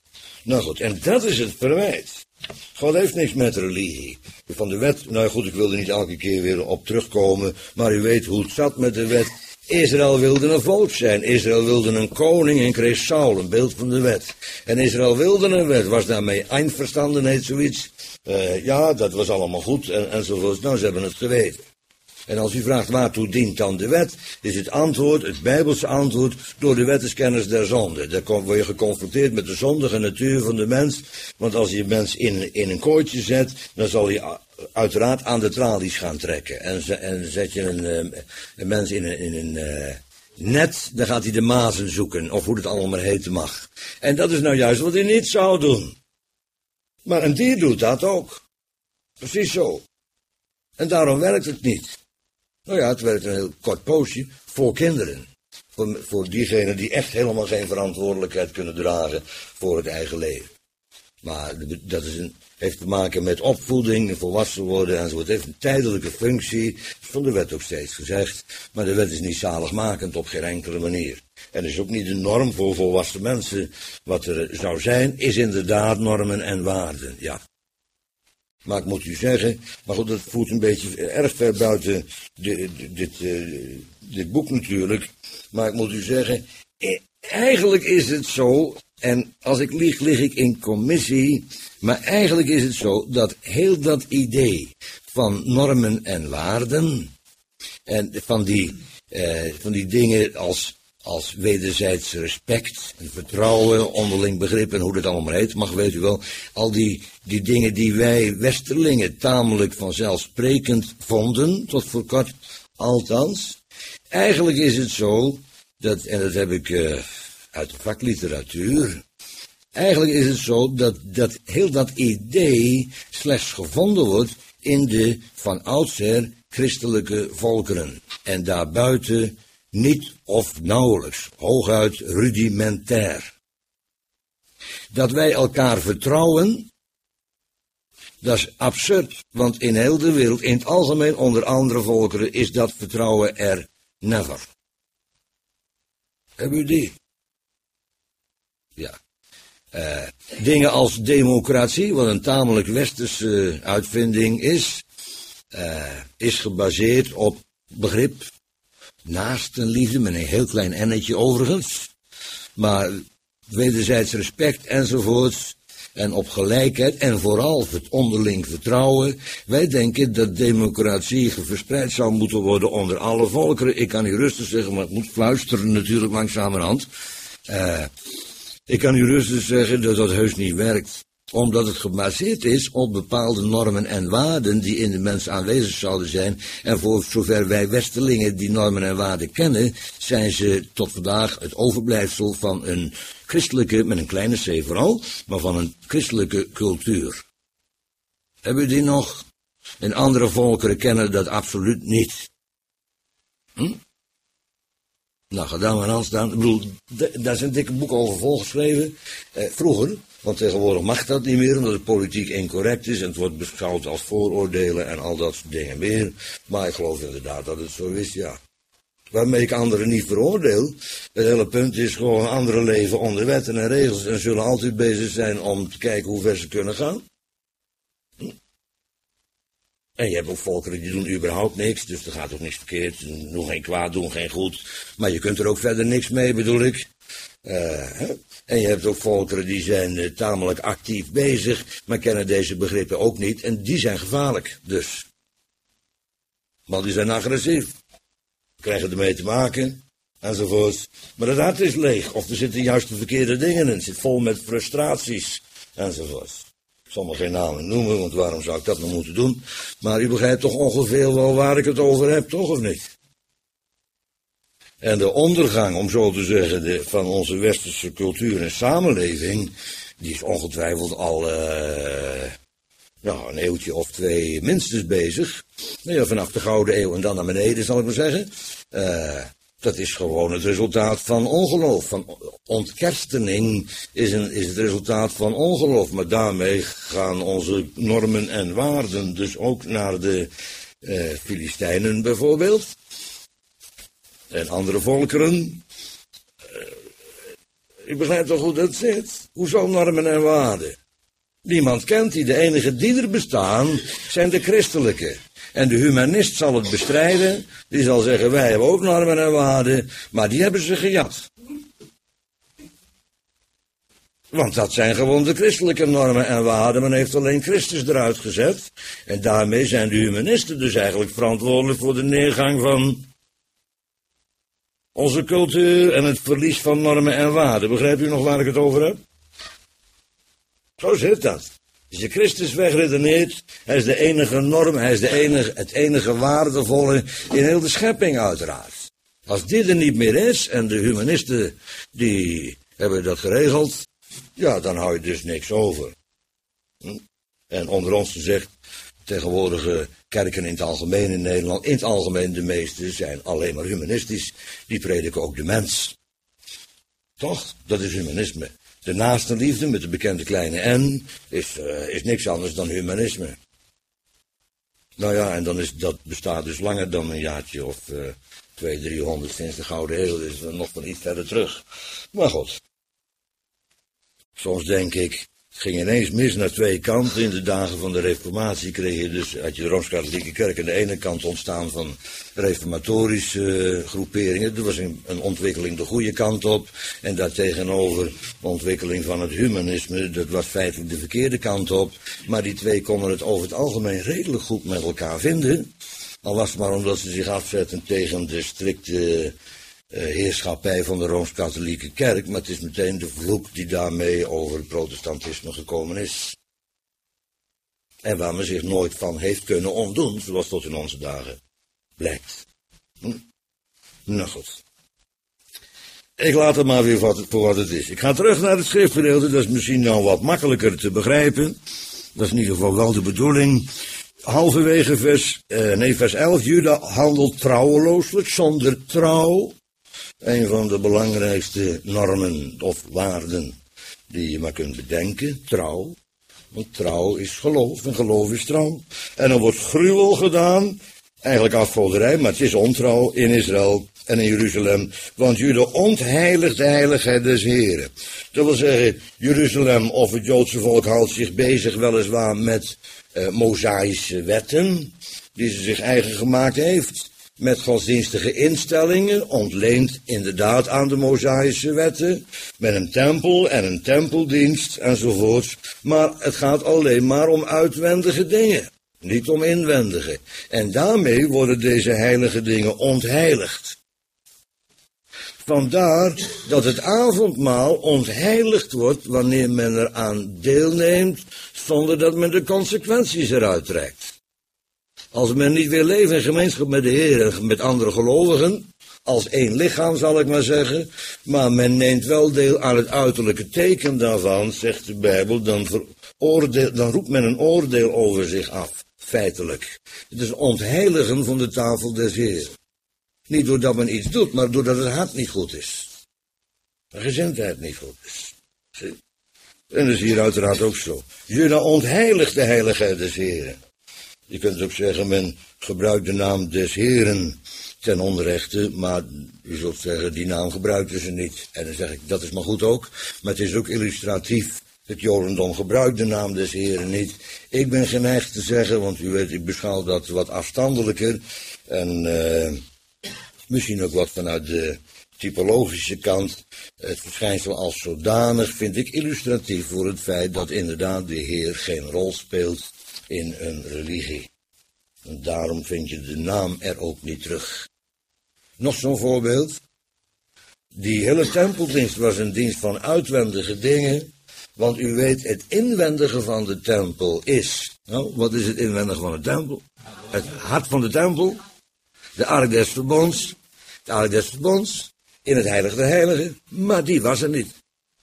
Nou goed, en dat is het verwijt. God heeft niks met religie. Van de wet, nou goed, ik wil er niet elke keer weer op terugkomen, maar u weet hoe het zat met de wet. Israël wilde een volk zijn. Israël wilde een koning en kreeg Saul, een beeld van de wet. En Israël wilde een wet. Was daarmee einverstanden, heet zoiets? Uh, ja, dat was allemaal goed en, enzovoort. Nou, ze hebben het geweten. En als u vraagt waartoe dient dan de wet, is het antwoord, het Bijbelse antwoord, door de wetteskennis der zonde. Daar word je geconfronteerd met de zondige natuur van de mens. Want als je een mens in, in een kooitje zet, dan zal hij uiteraard aan de tralies gaan trekken. En, ze, en zet je een, een mens in een, in een uh, net, dan gaat hij de mazen zoeken, of hoe het allemaal maar heten mag. En dat is nou juist wat hij niet zou doen. Maar een dier doet dat ook. Precies zo. En daarom werkt het niet. Nou ja, het werkt een heel kort poosje voor kinderen. Voor, voor diegenen die echt helemaal geen verantwoordelijkheid kunnen dragen voor het eigen leven. Maar dat is een, heeft te maken met opvoeding, volwassen worden enzovoort. Het heeft een tijdelijke functie, is van de wet ook steeds gezegd. Maar de wet is niet zaligmakend op geen enkele manier. En is ook niet de norm voor volwassen mensen. Wat er zou zijn, is inderdaad normen en waarden, ja. Maar ik moet u zeggen, maar goed, dat voert een beetje erg ver buiten dit, dit, uh, dit boek natuurlijk. Maar ik moet u zeggen, eigenlijk is het zo, en als ik lieg, lig ik in commissie. Maar eigenlijk is het zo dat heel dat idee van normen en waarden, en van die, uh, van die dingen als... als wederzijds respect en vertrouwen, onderling begrip en hoe dat allemaal heet, mag weet u wel, al die, die dingen die wij Westerlingen tamelijk vanzelfsprekend vonden, tot voor kort althans. Eigenlijk is het zo, dat, en dat heb ik uh, uit de vakliteratuur, eigenlijk is het zo dat, dat heel dat idee slechts gevonden wordt in de van oudsher christelijke volkeren. En daarbuiten niet of nauwelijks, hooguit rudimentair. Dat wij elkaar vertrouwen, dat is absurd, want in heel de wereld, in het algemeen onder andere volkeren, is dat vertrouwen er never. Hebben u die? Ja. Uh, dingen als democratie, wat een tamelijk westerse uitvinding is, uh, is gebaseerd op begrip naastenliefde, met een heel klein ennetje overigens, maar wederzijds respect enzovoorts, en op gelijkheid, en vooral het onderling vertrouwen. Wij denken dat democratie verspreid zou moeten worden onder alle volkeren. Ik kan u rustig zeggen, maar ik moet fluisteren natuurlijk langzamerhand. Uh, ik kan u rustig zeggen dat dat heus niet werkt, omdat het gebaseerd is op bepaalde normen en waarden die in de mens aanwezig zouden zijn. En voor zover wij Westerlingen die normen en waarden kennen, zijn ze tot vandaag het overblijfsel van een christelijke, met een kleine c vooral, maar van een christelijke cultuur. Hebben we die nog? En andere volkeren kennen dat absoluut niet. Hm? Nou, ga daar maar aan staan. Ik bedoel, daar is een dikke boek over volgeschreven. Eh, vroeger, want tegenwoordig mag dat niet meer, omdat het politiek incorrect is en het wordt beschouwd als vooroordelen en al dat soort dingen meer. Maar ik geloof inderdaad dat het zo is, ja. Waarmee ik anderen niet veroordeel. Het hele punt is gewoon anderen leven onder wetten en regels en zullen altijd bezig zijn om te kijken hoe ver ze kunnen gaan. Hm? En je hebt ook volkeren die doen überhaupt niks, dus er gaat ook niks verkeerd. Doen geen kwaad, doen geen goed. Maar je kunt er ook verder niks mee, bedoel ik. Uh, hè? En je hebt ook volkeren die zijn uh, tamelijk actief bezig, maar kennen deze begrippen ook niet. En die zijn gevaarlijk, dus. Want die zijn agressief. Krijgen ermee te maken, enzovoort. Maar het hart is leeg, of er zitten juist de verkeerde dingen in. Het zit vol met frustraties, enzovoort. Ik zal maar geen namen noemen, want waarom zou ik dat nog moeten doen? Maar u begrijpt toch ongeveer wel waar ik het over heb, toch of niet? En de ondergang, om zo te zeggen, de, van onze westerse cultuur en samenleving, die is ongetwijfeld al uh, ja, een eeuwtje of twee minstens bezig. Ja, vanaf de Gouden Eeuw en dan naar beneden, zal ik maar zeggen. Uh, dat is gewoon het resultaat van ongeloof. Van ontkerstening is, een, is het resultaat van ongeloof. Maar daarmee gaan onze normen en waarden dus ook naar de uh, Filistijnen bijvoorbeeld. En andere volkeren. Uh, Ik begrijp toch hoe dat zit? Hoezo normen en waarden? Niemand kent die. De enige die er bestaan zijn de christelijke. En de humanist zal het bestrijden. Die zal zeggen, wij hebben ook normen en waarden. Maar die hebben ze gejat. Want dat zijn gewoon de christelijke normen en waarden. Men heeft alleen Christus eruit gezet. En daarmee zijn de humanisten dus eigenlijk verantwoordelijk voor de neergang van onze cultuur en het verlies van normen en waarden. Begrijpt u nog waar ik het over heb? Zo zit dat. Als je Christus wegredeneert, hij is de enige norm, hij is de enige, het enige waardevolle in heel de schepping uiteraard. Als dit er niet meer is, en de humanisten die hebben dat geregeld, ja, dan hou je dus niks over. Hm? En onder ons gezegd, tegenwoordige kerken in het algemeen in Nederland, in het algemeen de meeste zijn alleen maar humanistisch, die prediken ook de mens. Toch? Dat is humanisme. De naastenliefde met de bekende kleine N is, uh, is niks anders dan humanisme. Nou ja, en dan is dat bestaat dus langer dan een jaartje of uh, twee, driehonderd sinds de Gouden Eeuw, dus nog van iets verder terug. Maar goed. Soms denk ik, het ging ineens mis naar twee kanten. In de dagen van de Reformatie kreeg je dus, had je de Rooms-Katholieke Kerk aan de ene kant ontstaan van reformatorische uh, groeperingen. Er was een, een ontwikkeling de goede kant op. En daartegenover de ontwikkeling van het humanisme, dat was feitelijk de verkeerde kant op. Maar die twee konden het over het algemeen redelijk goed met elkaar vinden. Al was het maar omdat ze zich afzetten tegen de strikte Uh, heerschappij van de Rooms-Katholieke Kerk, maar het is meteen de vloek die daarmee over het protestantisme gekomen is. En waar men zich nooit van heeft kunnen ontdoen, zoals tot in onze dagen blijkt. Hm? Nou goed. Ik laat het maar weer voor wat het is. Ik ga terug naar het schriftgedeelte, dat is misschien nou wat makkelijker te begrijpen. Dat is in ieder geval wel de bedoeling. Halverwege vers, uh, nee, vers elf, Juda handelt trouwelooselijk, zonder trouw. Een van de belangrijkste normen of waarden die je maar kunt bedenken, trouw. Want trouw is geloof en geloof is trouw. En er wordt gruwel gedaan, eigenlijk afgoderij, maar het is ontrouw in Israël en in Jeruzalem. Want Juda ontheiligt de heiligheid des Heren. Dat wil zeggen, Jeruzalem of het Joodse volk houdt zich bezig weliswaar met uh, mosaïsche wetten, die ze zich eigen gemaakt heeft. Met godsdienstige instellingen, ontleend inderdaad aan de mosaïsche wetten, met een tempel en een tempeldienst enzovoort. Maar het gaat alleen maar om uitwendige dingen, niet om inwendige. En daarmee worden deze heilige dingen ontheiligd. Vandaar dat het avondmaal ontheiligd wordt wanneer men eraan deelneemt, zonder dat men de consequenties eruit trekt. Als men niet wil leven in gemeenschap met de Heer en met andere gelovigen, als één lichaam zal ik maar zeggen, maar men neemt wel deel aan het uiterlijke teken daarvan, zegt de Bijbel, dan, veroordeel, dan roept men een oordeel over zich af, feitelijk. Het is ontheiligen van de tafel des Heer. Niet doordat men iets doet, maar doordat het hart niet goed is. De gezindheid niet goed is. Zie? En dat is hier uiteraard ook zo. Juda ontheiligt de heiligheid des Heeren. Je kunt ook zeggen, men gebruikt de naam des Heren ten onrechte, maar je zult zeggen, die naam gebruikten ze niet. En dan zeg ik, dat is maar goed ook, maar het is ook illustratief. Het Jodendom gebruikt de naam des Heren niet. Ik ben geneigd te zeggen, want u weet, ik beschouw dat wat afstandelijker. En uh, misschien ook wat vanuit de typologische kant. Het verschijnsel als zodanig vind ik illustratief voor het feit dat inderdaad de Heer geen rol speelt in een religie. En daarom vind je de naam er ook niet terug. Nog zo'n voorbeeld. Die hele tempeldienst was een dienst van uitwendige dingen. Want u weet, het inwendige van de tempel is. Nou, wat is het inwendige van de tempel? Het hart van de tempel. De ark des verbonds. De ark des verbonds. In het heilige der heiligen. Maar die was er niet.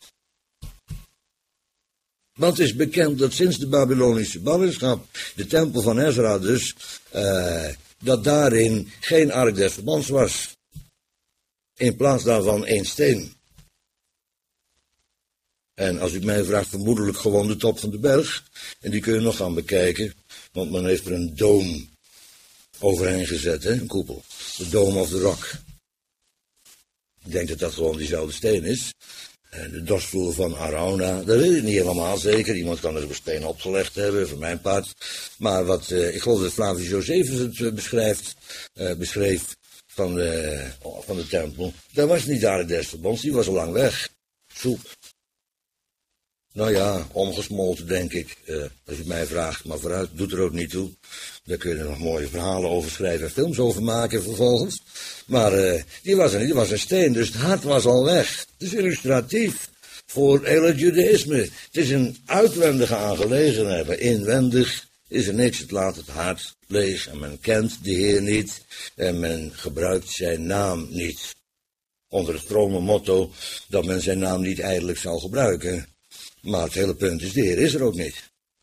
Want het is bekend dat sinds de Babylonische ballingschap, de tempel van Ezra dus, uh, dat daarin geen ark des verbonds was. In plaats daarvan één steen. En als u mij vraagt, vermoedelijk gewoon de top van de berg. En die kun je nog gaan bekijken, want men heeft er een doom overheen gezet, hè, een koepel. De Dome of the Rock. Ik denk dat dat gewoon diezelfde steen is. De dorsvloer van Arauna, dat weet ik niet helemaal zeker. Iemand kan er een steen opgelegd hebben, voor mijn part. Maar wat, uh, ik geloof dat Flavius Josephus het uh, beschrijft, uh, beschreef van de, uh, van de tempel. Dat was niet de Ark des Verbonds, die was al lang weg. Soep. Nou ja, omgesmolten denk ik, uh, als je het mij vraagt. Maar vooruit, doet er ook niet toe. Daar kun je nog mooie verhalen over schrijven en films over maken vervolgens. Maar uh, die was er niet, die was een steen, dus het hart was al weg. Het is illustratief voor heel het judaïsme. Het is een uitwendige aangelegenheid, maar inwendig is er niks. Het laat het hart leeg en men kent de Heer niet en men gebruikt zijn naam niet. Onder het vrome motto dat men zijn naam niet ijdelijk zal gebruiken. Maar het hele punt is, de Heer is er ook niet.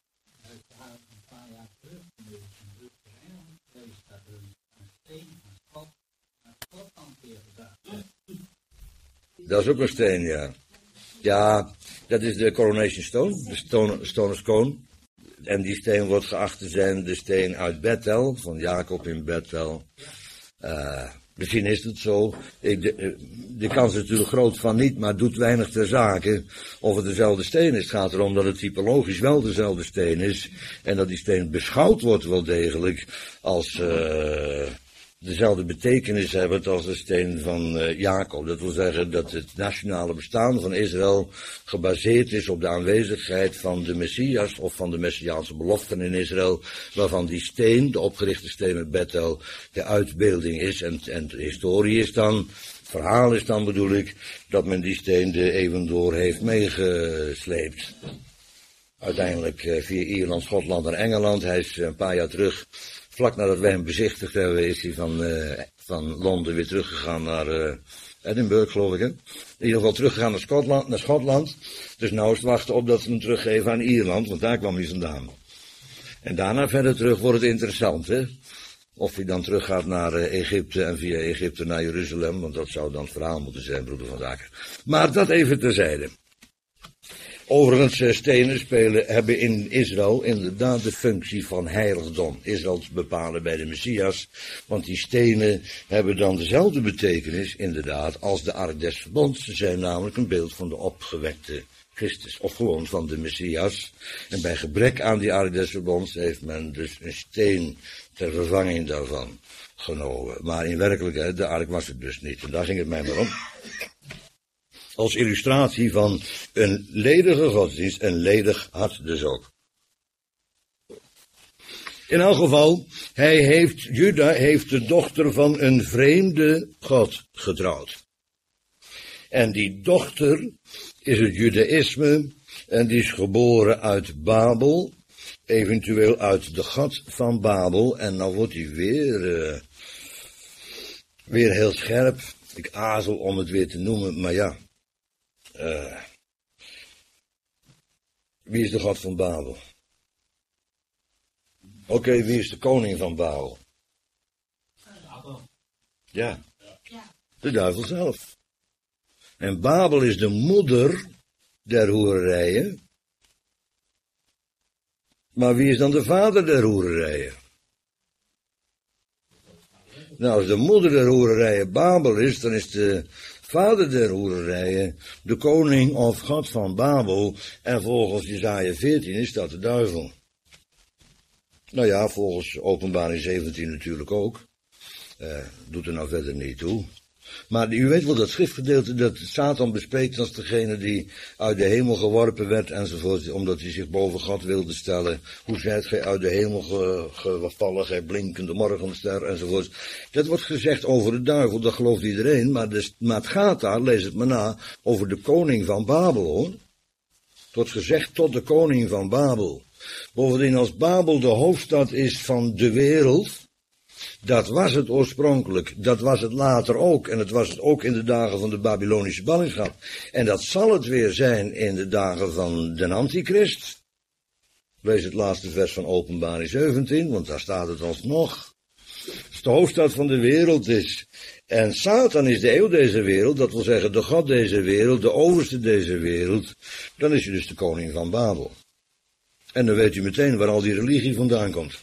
Dat is ook een steen, ja. Ja, dat is de Coronation Stone, de stone, Stone Cone. En die steen wordt geacht te zijn de steen uit Bethel, van Jacob in Bethel. Uh, misschien is het zo. Ik, de, de kans is natuurlijk groot van niet, maar het doet weinig ter zake of het dezelfde steen is. Het gaat erom dat het typologisch wel dezelfde steen is. En dat die steen beschouwd wordt wel degelijk als Uh, dezelfde betekenis hebben als de steen van uh, Jacob. Dat wil zeggen dat het nationale bestaan van Israël gebaseerd is op de aanwezigheid van de Messias of van de Messiaanse beloften in Israël, waarvan die steen, de opgerichte steen met Bethel, de uitbeelding is. En, en de historie is dan, het verhaal is dan bedoel ik, dat men die steen de eeuwen door heeft meegesleept. Uiteindelijk uh, via Ierland, Schotland en Engeland. Hij is uh, een paar jaar terug, vlak nadat wij hem bezichtigd hebben, is hij van, uh, van Londen weer teruggegaan naar uh, Edinburgh, geloof ik. Hè? In ieder geval teruggegaan naar Schotland, naar Schotland. Dus nou is het wachten op dat ze hem teruggeven aan Ierland, want daar kwam hij vandaan. En daarna verder terug wordt het interessant, hè. Of hij dan teruggaat naar uh, Egypte en via Egypte naar Jeruzalem, want dat zou dan het verhaal moeten zijn, broeder van Zaken. Maar dat even terzijde. Overigens, stenen spelen, hebben in Israël inderdaad de functie van heiligdom. Israël te bepalen bij de Messias, want die stenen hebben dan dezelfde betekenis, inderdaad, als de Ark des Verbonds. Ze zijn namelijk een beeld van de opgewekte Christus, of gewoon van de Messias. En bij gebrek aan die Ark des Verbonds heeft men dus een steen ter vervanging daarvan genomen. Maar in werkelijkheid, de Ark was het dus niet. En daar ging het mij maar om. Als illustratie van een ledige godsdienst, een ledig hart dus ook. In elk geval, hij heeft, Juda heeft de dochter van een vreemde god getrouwd. En die dochter is het judaïsme en die is geboren uit Babel, eventueel uit de god van Babel. En nou wordt hij weer, uh, weer heel scherp. Ik aarzel om het weer te noemen, maar ja. Uh, wie is de god van Babel? Oké, okay, wie is de koning van Babel? Ja, de duivel zelf. En Babel is de moeder der hoererijen. Maar wie is dan de vader der hoererijen? Nou, als de moeder der hoererijen Babel is, dan is de vader der hoererijen de koning of god van Babel. En volgens Jesaja veertien is dat de duivel. Nou ja, volgens Openbaring zeventien natuurlijk ook. Uh, doet er nou verder niet toe. Maar u weet wel dat schriftgedeelte dat Satan bespreekt als degene die uit de hemel geworpen werd enzovoort, omdat hij zich boven God wilde stellen. Hoe zijt gij uit de hemel ge, gevallen, gij blinkende morgenster enzovoort. Dat wordt gezegd over de duivel, dat gelooft iedereen, maar, de, maar het gaat daar, lees het maar na, over de koning van Babel, hoor. Het wordt gezegd tot de koning van Babel. Bovendien, als Babel de hoofdstad is van de wereld, dat was het oorspronkelijk, dat was het later ook, en het was het ook in de dagen van de Babylonische ballingschap. En dat zal het weer zijn in de dagen van de Antichrist. Lees het laatste vers van Openbaring zeventien, want daar staat het alsnog. Als de hoofdstad van de wereld is, en Satan is de eeuw deze wereld, dat wil zeggen de god deze wereld, de overste deze wereld, dan is hij dus de koning van Babel. En dan weet u meteen waar al die religie vandaan komt.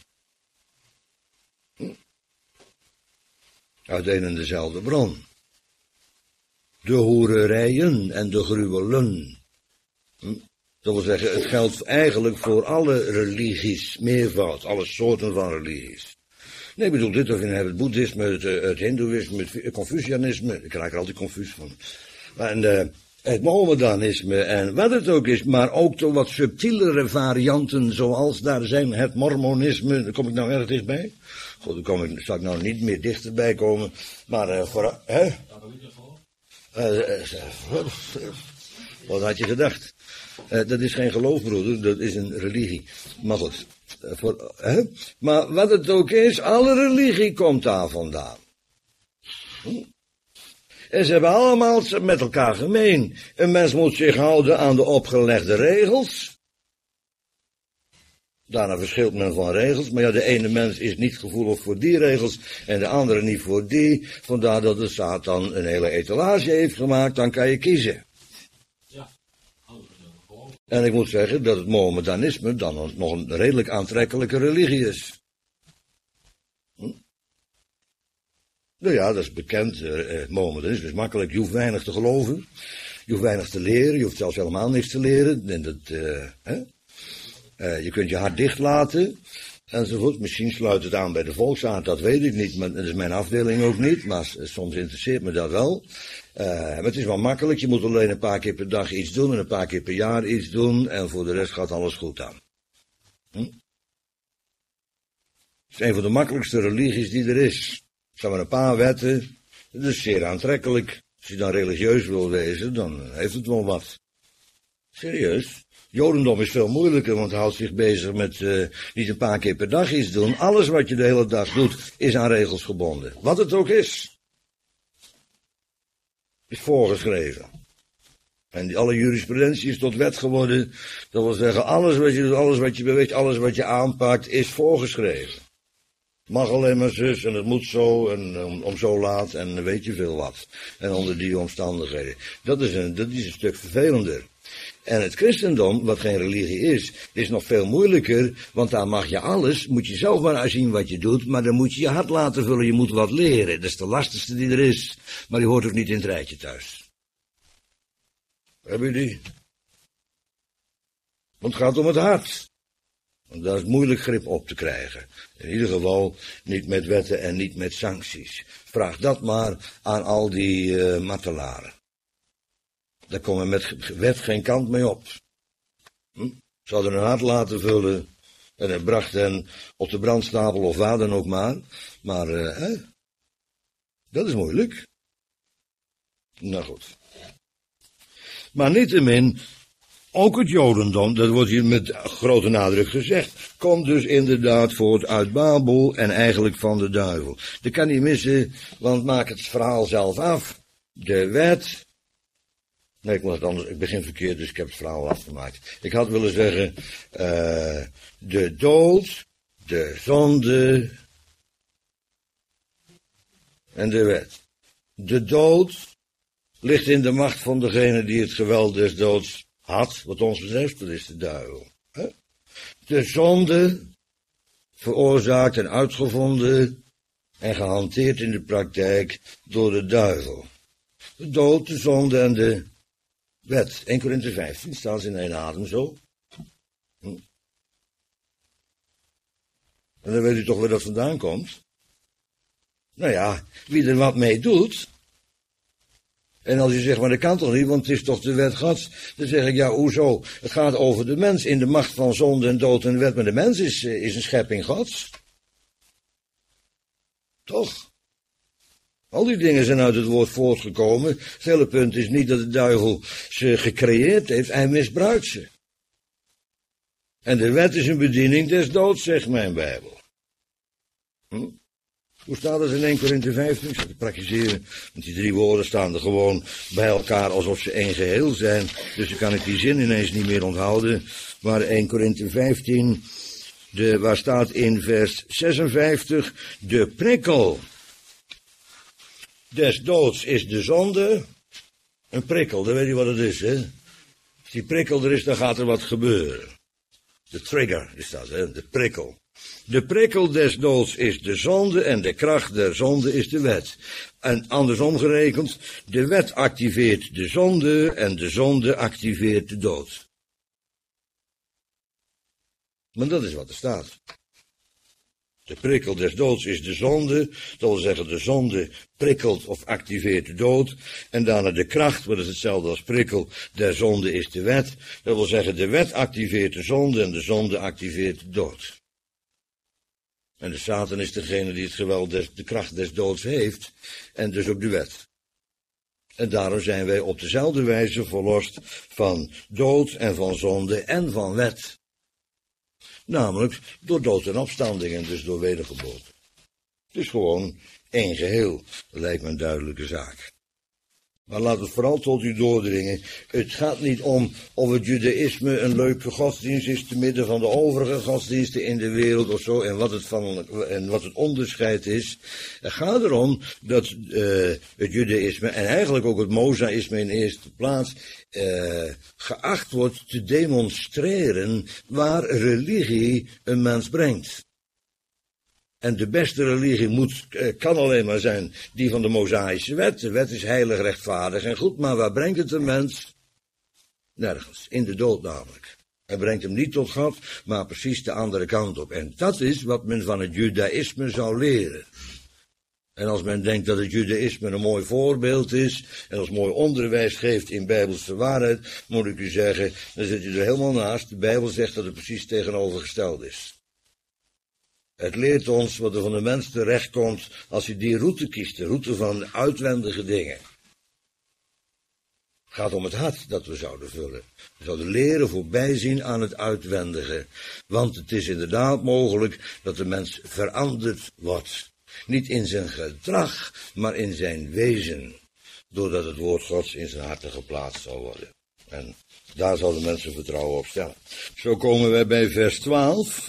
Uit een en dezelfde bron. de hoererijen en de gruwelen. Hm? Dat wil zeggen, het geldt eigenlijk voor alle religies, meervoud, alle soorten van religies. Nee, ik bedoel dit, of je hebt het boeddhisme, het, het hindoeïsme, het confucianisme, ik raak er altijd confus van. En uh, het mohammedanisme en wat het ook is, maar ook de wat subtielere varianten, zoals daar zijn het mormonisme, daar kom ik nou erg dichtbij. Goed, daar kom ik, zal ik nou niet meer dichterbij komen, maar uh, voor, hè? Uh, uh, wat had je gedacht? Uh, dat is geen geloof, broeder, dat is een religie. Maar goed, uh, voor, hè? Maar wat het ook is, alle religie komt daar vandaan. Hm? En ze hebben allemaal met elkaar gemeen. Een mens moet zich houden aan de opgelegde regels. Daarna verschilt men van regels, maar ja, de ene mens is niet gevoelig voor die regels en de andere niet voor die. Vandaar dat de Satan een hele etalage heeft gemaakt, dan kan je kiezen. En ik moet zeggen dat het Mohammedanisme dan nog een redelijk aantrekkelijke religie is. Hm? Nou ja, dat is bekend. Uh, Mohammedanisme is makkelijk. Je hoeft weinig te geloven. Je hoeft weinig te leren. Je hoeft zelfs helemaal niks te leren. En dat, uh, hè? Uh, je kunt je hart dicht laten. Enzovoort. Misschien sluit het aan bij de volksaard. Dat weet ik niet. Maar dat is mijn afdeling ook niet. Maar soms interesseert me dat wel. Uh, maar het is wel makkelijk, je moet alleen een paar keer per dag iets doen en een paar keer per jaar iets doen en voor de rest gaat alles goed aan. Hm? Het is een van de makkelijkste religies die er is. Er zijn maar een paar wetten, dat is zeer aantrekkelijk. Als je dan religieus wil wezen, dan heeft het wel wat. Serieus. Jodendom is veel moeilijker, want het houdt zich bezig met uh, niet een paar keer per dag iets doen. Alles wat je de hele dag doet, is aan regels gebonden. Wat het ook is. Is voorgeschreven. En die, alle jurisprudentie is tot wet geworden. Dat wil zeggen, alles wat je doet, alles wat je beweegt, alles wat je aanpakt, is voorgeschreven. Mag alleen maar zus, en het moet zo, en om, om zo laat, en weet je veel wat. En onder die omstandigheden. Dat is een, dat is een stuk vervelender. En het christendom, wat geen religie is, is nog veel moeilijker, want daar mag je alles, moet je zelf maar zien wat je doet, maar dan moet je je hart laten vullen, je moet wat leren. Dat is de lastigste die er is, maar die hoort ook niet in het rijtje thuis. Heb je die? Want het gaat om het hart. Want daar is moeilijk grip op te krijgen. In ieder geval niet met wetten en niet met sancties. Vraag dat maar aan al die uh, martelaren. Daar komen met wet geen kant mee op. Hm? Ze hadden hun hart laten vullen en het bracht hen op de brandstapel of waar dan ook maar. Maar, uh, hè? Dat is moeilijk. Nou goed. Maar niettemin, ook het Jodendom, dat wordt hier met grote nadruk gezegd, komt dus inderdaad voort uit Babel en eigenlijk van de duivel. Dat kan niet missen, want maak het verhaal zelf af. De wet. Nee, ik moet het anders, ik begin verkeerd, dus ik heb het verhaal afgemaakt. Ik had willen zeggen, uh, de dood, de zonde en de wet. De dood ligt in de macht van degene die het geweld des doods had, wat ons betreft, dat is de duivel. De zonde, veroorzaakt en uitgevonden en gehanteerd in de praktijk door de duivel. De dood, de zonde en de wet. Eerste Korinthe vijftien staat ze in één adem zo. Hm. En dan weet u toch waar dat vandaan komt. Nou ja, wie er wat mee doet. En als je zegt, maar dat kan toch niet, want het is toch de wet Gods. Dan zeg ik, ja, hoezo? Het gaat over de mens in de macht van zonde en dood en wet. Maar de mens is, is een schepping Gods. Toch? Al die dingen zijn uit het woord voortgekomen. Het hele punt is niet dat de duivel ze gecreëerd heeft, hij misbruikt ze. En de wet is een bediening des doods, zegt mijn Bijbel. Hm? Hoe staat dat in Eerste Korinthe vijftien? Ik zal het praktiseren, want die drie woorden staan er gewoon bij elkaar alsof ze één geheel zijn. Dus dan kan ik die zin ineens niet meer onthouden. Maar Eerste Korinthe vijftien, de, waar staat in vers zesenvijftig, de prikkel des doods is de zonde. Een prikkel, dan weet je wat het is, hè. Als die prikkel er is, dan gaat er wat gebeuren. De trigger is dat, hè, de prikkel. De prikkel des doods is de zonde en de kracht der zonde is de wet. En andersom gerekend, de wet activeert de zonde en de zonde activeert de dood. Maar dat is wat er staat. De prikkel des doods is de zonde, dat wil zeggen de zonde prikkelt of activeert de dood. En daarna de kracht, wat is hetzelfde als prikkel, der zonde is de wet. Dat wil zeggen de wet activeert de zonde en de zonde activeert de dood. En de Satan is degene die het geweld des, de kracht des doods heeft en dus ook de wet. En daarom zijn wij op dezelfde wijze verlost van dood en van zonde en van wet. Namelijk door dood en opstanding en dus door wedergeboorte. Het is gewoon één geheel, dat lijkt me een duidelijke zaak. Maar laat het vooral tot u doordringen. Het gaat niet om of het judaïsme een leuke godsdienst is te midden van de overige godsdiensten in de wereld of zo. En wat het, van, en wat het onderscheid is. Het gaat erom dat uh, het judaïsme en eigenlijk ook het mosaïsme in eerste plaats uh, geacht wordt te demonstreren waar religie een mens brengt. En de beste religie moet, kan alleen maar zijn die van de Mosaïsche wet. De wet is heilig, rechtvaardig en goed, maar waar brengt het een mens? Nergens, in de dood namelijk. Hij brengt hem niet tot God, maar precies de andere kant op. En dat is wat men van het judaïsme zou leren. En als men denkt dat het judaïsme een mooi voorbeeld is, en als mooi onderwijs geeft in bijbelse waarheid, moet ik u zeggen, dan zit u er helemaal naast. De Bijbel zegt dat het precies tegenovergesteld is. Het leert ons wat er van de mens terechtkomt als hij die route kiest, de route van uitwendige dingen. Het gaat om het hart dat we zouden vullen. We zouden leren voorbijzien aan het uitwendige. Want het is inderdaad mogelijk dat de mens veranderd wordt. Niet in zijn gedrag, maar in zijn wezen. Doordat het woord Gods in zijn hart geplaatst zal worden. En daar zouden mensen vertrouwen op stellen. Zo komen wij bij vers twaalf.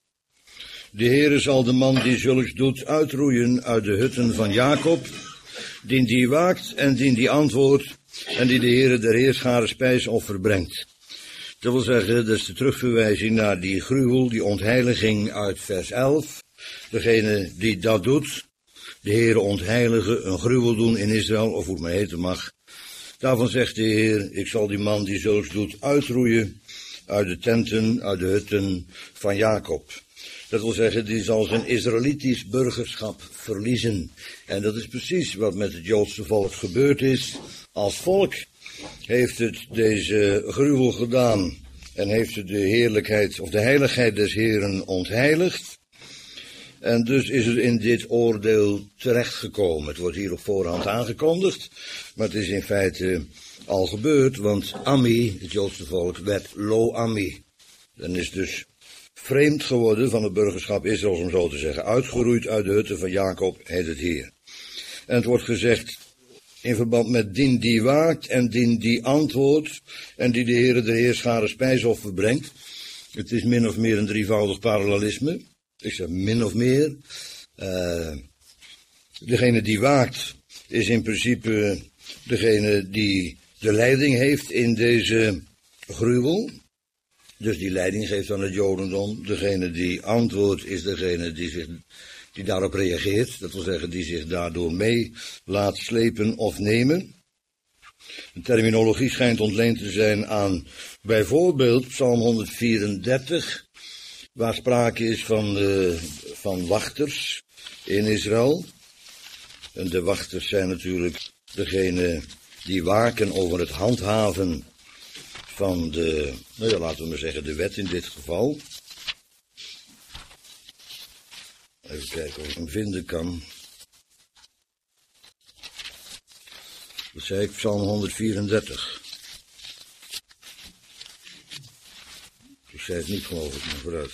De Heere zal de man die zulks doet uitroeien uit de hutten van Jacob, dien die waakt en dien die antwoordt, en die de Heere der Heerscharen spijsoffer brengt. Dat wil zeggen, dat is de terugverwijzing naar die gruwel, die ontheiliging uit vers elf. Degene die dat doet, de Heere ontheiligen, een gruwel doen in Israël, of hoe het maar heten mag. Daarvan zegt de Heer, ik zal die man die zulks doet uitroeien uit de tenten, uit de hutten van Jacob. Dat wil zeggen, die zal zijn Israëlitisch burgerschap verliezen. En dat is precies wat met het Joodse volk gebeurd is. Als volk heeft het deze gruwel gedaan en heeft het de heerlijkheid of de heiligheid des Heeren ontheiligd. En dus is het in dit oordeel terechtgekomen. Het wordt hier op voorhand aangekondigd, maar het is in feite al gebeurd, want Ammi, het Joodse volk, werd Lo-Ammi. Dan is dus vreemd geworden van het burgerschap Israëls, om zo te zeggen. Uitgeroeid uit de hutten van Jacob, heet het hier. En het wordt gezegd in verband met dien die waakt en dien die antwoordt en die de Heere der Heerscharen spijsoffer brengt. Het is min of meer een drievoudig parallelisme. Ik zeg min of meer. Uh, degene die waakt is in principe degene die de leiding heeft in deze gruwel. Dus die leiding geeft aan het Jodendom. Degene die antwoordt is degene die, zich, die daarop reageert. Dat wil zeggen die zich daardoor mee laat slepen of nemen. De terminologie schijnt ontleend te zijn aan bijvoorbeeld Psalm honderdvierendertig. Waar sprake is van, uh, van wachters in Israël. En de wachters zijn natuurlijk degene die waken over het handhaven van de, nou ja, laten we maar zeggen, de wet in dit geval. Even kijken of ik hem vinden kan. Dat zei ik, Psalm honderdvierendertig. Ik zei het niet, geloof ik, maar vooruit.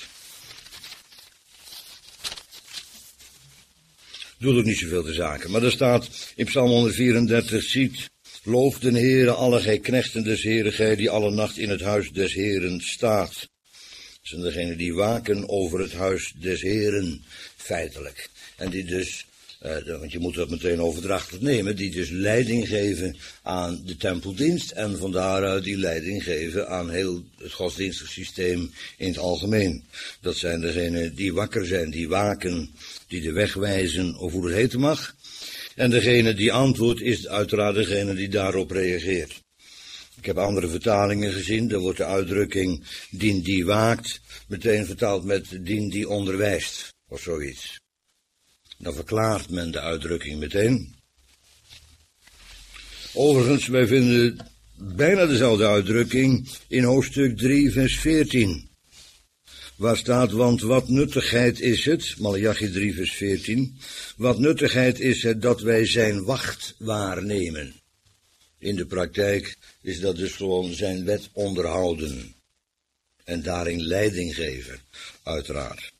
Doet ook niet zoveel te zaken. Maar er staat in Psalm honderdvierendertig, ziet, loof den Heere, alle gij knechten des Heeren, gij die alle nacht in het huis des Heeren staat. Dat zijn degenen die waken over het huis des Heeren, feitelijk. En die dus Uh, want je moet dat meteen overdrachtelijk nemen, die dus leiding geven aan de tempeldienst en van daaruit die leiding geven aan heel het godsdienstig systeem in het algemeen. Dat zijn degenen die wakker zijn, die waken, die de weg wijzen, of hoe het heten mag. En degene die antwoordt is uiteraard degene die daarop reageert. Ik heb andere vertalingen gezien, daar wordt de uitdrukking dien die waakt meteen vertaald met dien die onderwijst, of zoiets. Dan verklaart men de uitdrukking meteen. Overigens, wij vinden bijna dezelfde uitdrukking in hoofdstuk drie, vers veertien. Waar staat, want wat nuttigheid is het, Maleachi drie, vers veertien, wat nuttigheid is het dat wij zijn wacht waarnemen. In de praktijk is dat dus gewoon zijn wet onderhouden. En daarin leiding geven, uiteraard.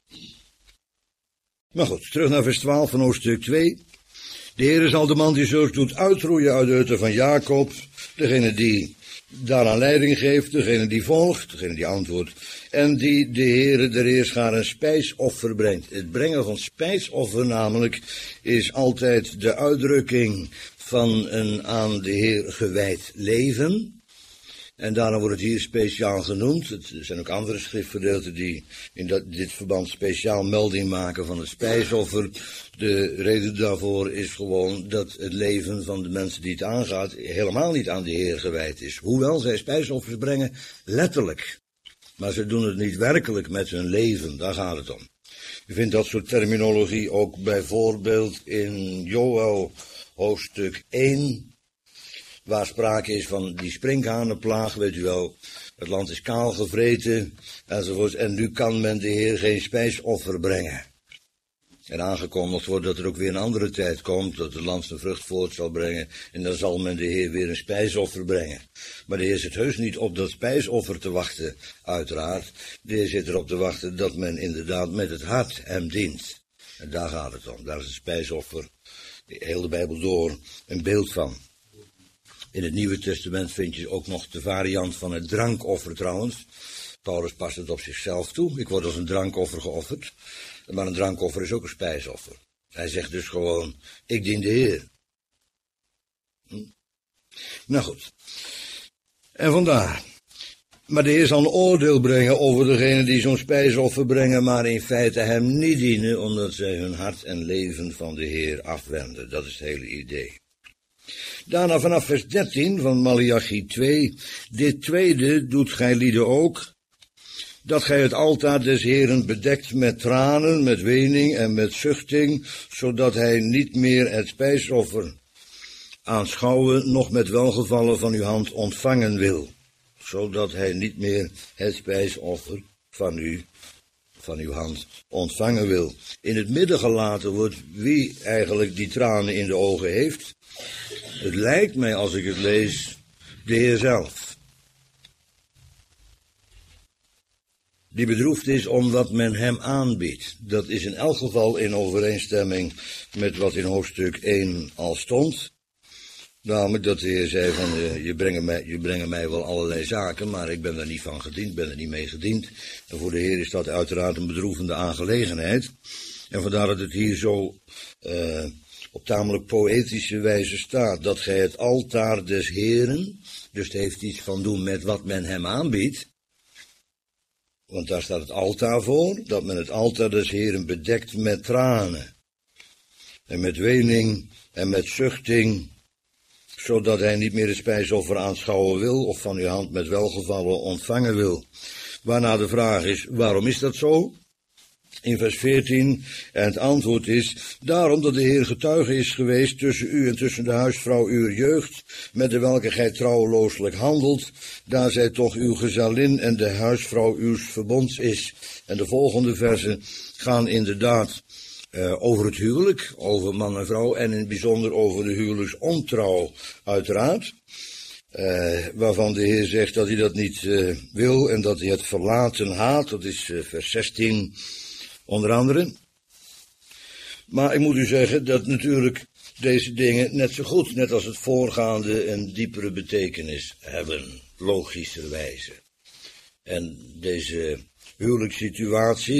Maar goed, terug naar vers twaalf van hoofdstuk twee. De Heere zal de man die zulks doet uitroeien uit de hutten van Jacob, degene die daaraan leiding geeft, degene die volgt, degene die antwoordt, en die de Heere der Heerschaar een spijsoffer brengt. Het brengen van spijsoffer namelijk is altijd de uitdrukking van een aan de Heer gewijd leven. En daarom wordt het hier speciaal genoemd. Er zijn ook andere schriftgedeelten die in dat, dit verband speciaal melding maken van het spijsoffer. De reden daarvoor is gewoon dat het leven van de mensen die het aangaat helemaal niet aan de Heer gewijd is. Hoewel zij spijsoffers brengen, letterlijk. Maar ze doen het niet werkelijk met hun leven, daar gaat het om. Je vindt dat soort terminologie ook bijvoorbeeld in Joël hoofdstuk één... waar sprake is van die sprinkhanenplaag, weet u wel, het land is kaal gevreten, enzovoort, en nu kan men de Heer geen spijsoffer brengen. En aangekondigd wordt dat er ook weer een andere tijd komt, dat het land zijn vrucht voort zal brengen, en dan zal men de Heer weer een spijsoffer brengen. Maar de Heer zit heus niet op dat spijsoffer te wachten, uiteraard. De Heer zit erop te wachten dat men inderdaad met het hart hem dient. En daar gaat het om, daar is het spijsoffer, heel de Bijbel door, een beeld van. In het Nieuwe Testament vind je ook nog de variant van het drankoffer trouwens. Paulus past het op zichzelf toe. Ik word als een drankoffer geofferd. Maar een drankoffer is ook een spijsoffer. Hij zegt dus gewoon, ik dien de Heer. Hm? Nou goed. En vandaar. Maar de Heer zal een oordeel brengen over degenen die zo'n spijsoffer brengen, maar in feite hem niet dienen, omdat zij hun hart en leven van de Heer afwenden. Dat is het hele idee. Daarna vanaf vers dertien van Maleachi twee, dit tweede doet gij lieden ook, dat gij het altaar des Heeren bedekt met tranen, met wening en met zuchting, zodat hij niet meer het spijsoffer aanschouwen, noch met welgevallen van uw hand ontvangen wil, zodat hij niet meer het spijsoffer van u, van uw hand ontvangen wil. In het midden gelaten wordt wie eigenlijk die tranen in de ogen heeft. Het lijkt mij, als ik het lees, de Heer zelf. Die bedroefd is om wat men hem aanbiedt. Dat is in elk geval in overeenstemming met wat in hoofdstuk één al stond. Namelijk dat de Heer zei van, uh, je, brengt mij, je brengt mij wel allerlei zaken, maar ik ben er niet van gediend, ben er niet mee gediend. En voor de Heer is dat uiteraard een bedroevende aangelegenheid. En vandaar dat het hier zo uh, op tamelijk poëtische wijze staat, dat gij het altaar des Heeren, dus het heeft iets van doen met wat men hem aanbiedt, want daar staat het altaar voor, dat men het altaar des Heeren bedekt met tranen, en met wening, en met zuchting, zodat hij niet meer het spijsoffer aanschouwen wil, of van uw hand met welgevallen ontvangen wil. Waarna de vraag is, waarom is dat zo? In vers veertien, en het antwoord is, daarom dat de Heer getuige is geweest tussen u en tussen de huisvrouw uw jeugd, met de welke gij trouwelooselijk handelt, daar zij toch uw gezellin en de huisvrouw uws verbonds is. En de volgende versen gaan inderdaad uh, over het huwelijk, over man en vrouw, en in het bijzonder over de huwelijksontrouw, uiteraard. Uh, waarvan de Heer zegt dat hij dat niet uh, wil en dat hij het verlaten haat, dat is uh, vers zestien. Onder andere. Maar ik moet u zeggen dat natuurlijk deze dingen net zo goed, net als het voorgaande, een diepere betekenis hebben, logischerwijze. En deze huwelijkssituatie,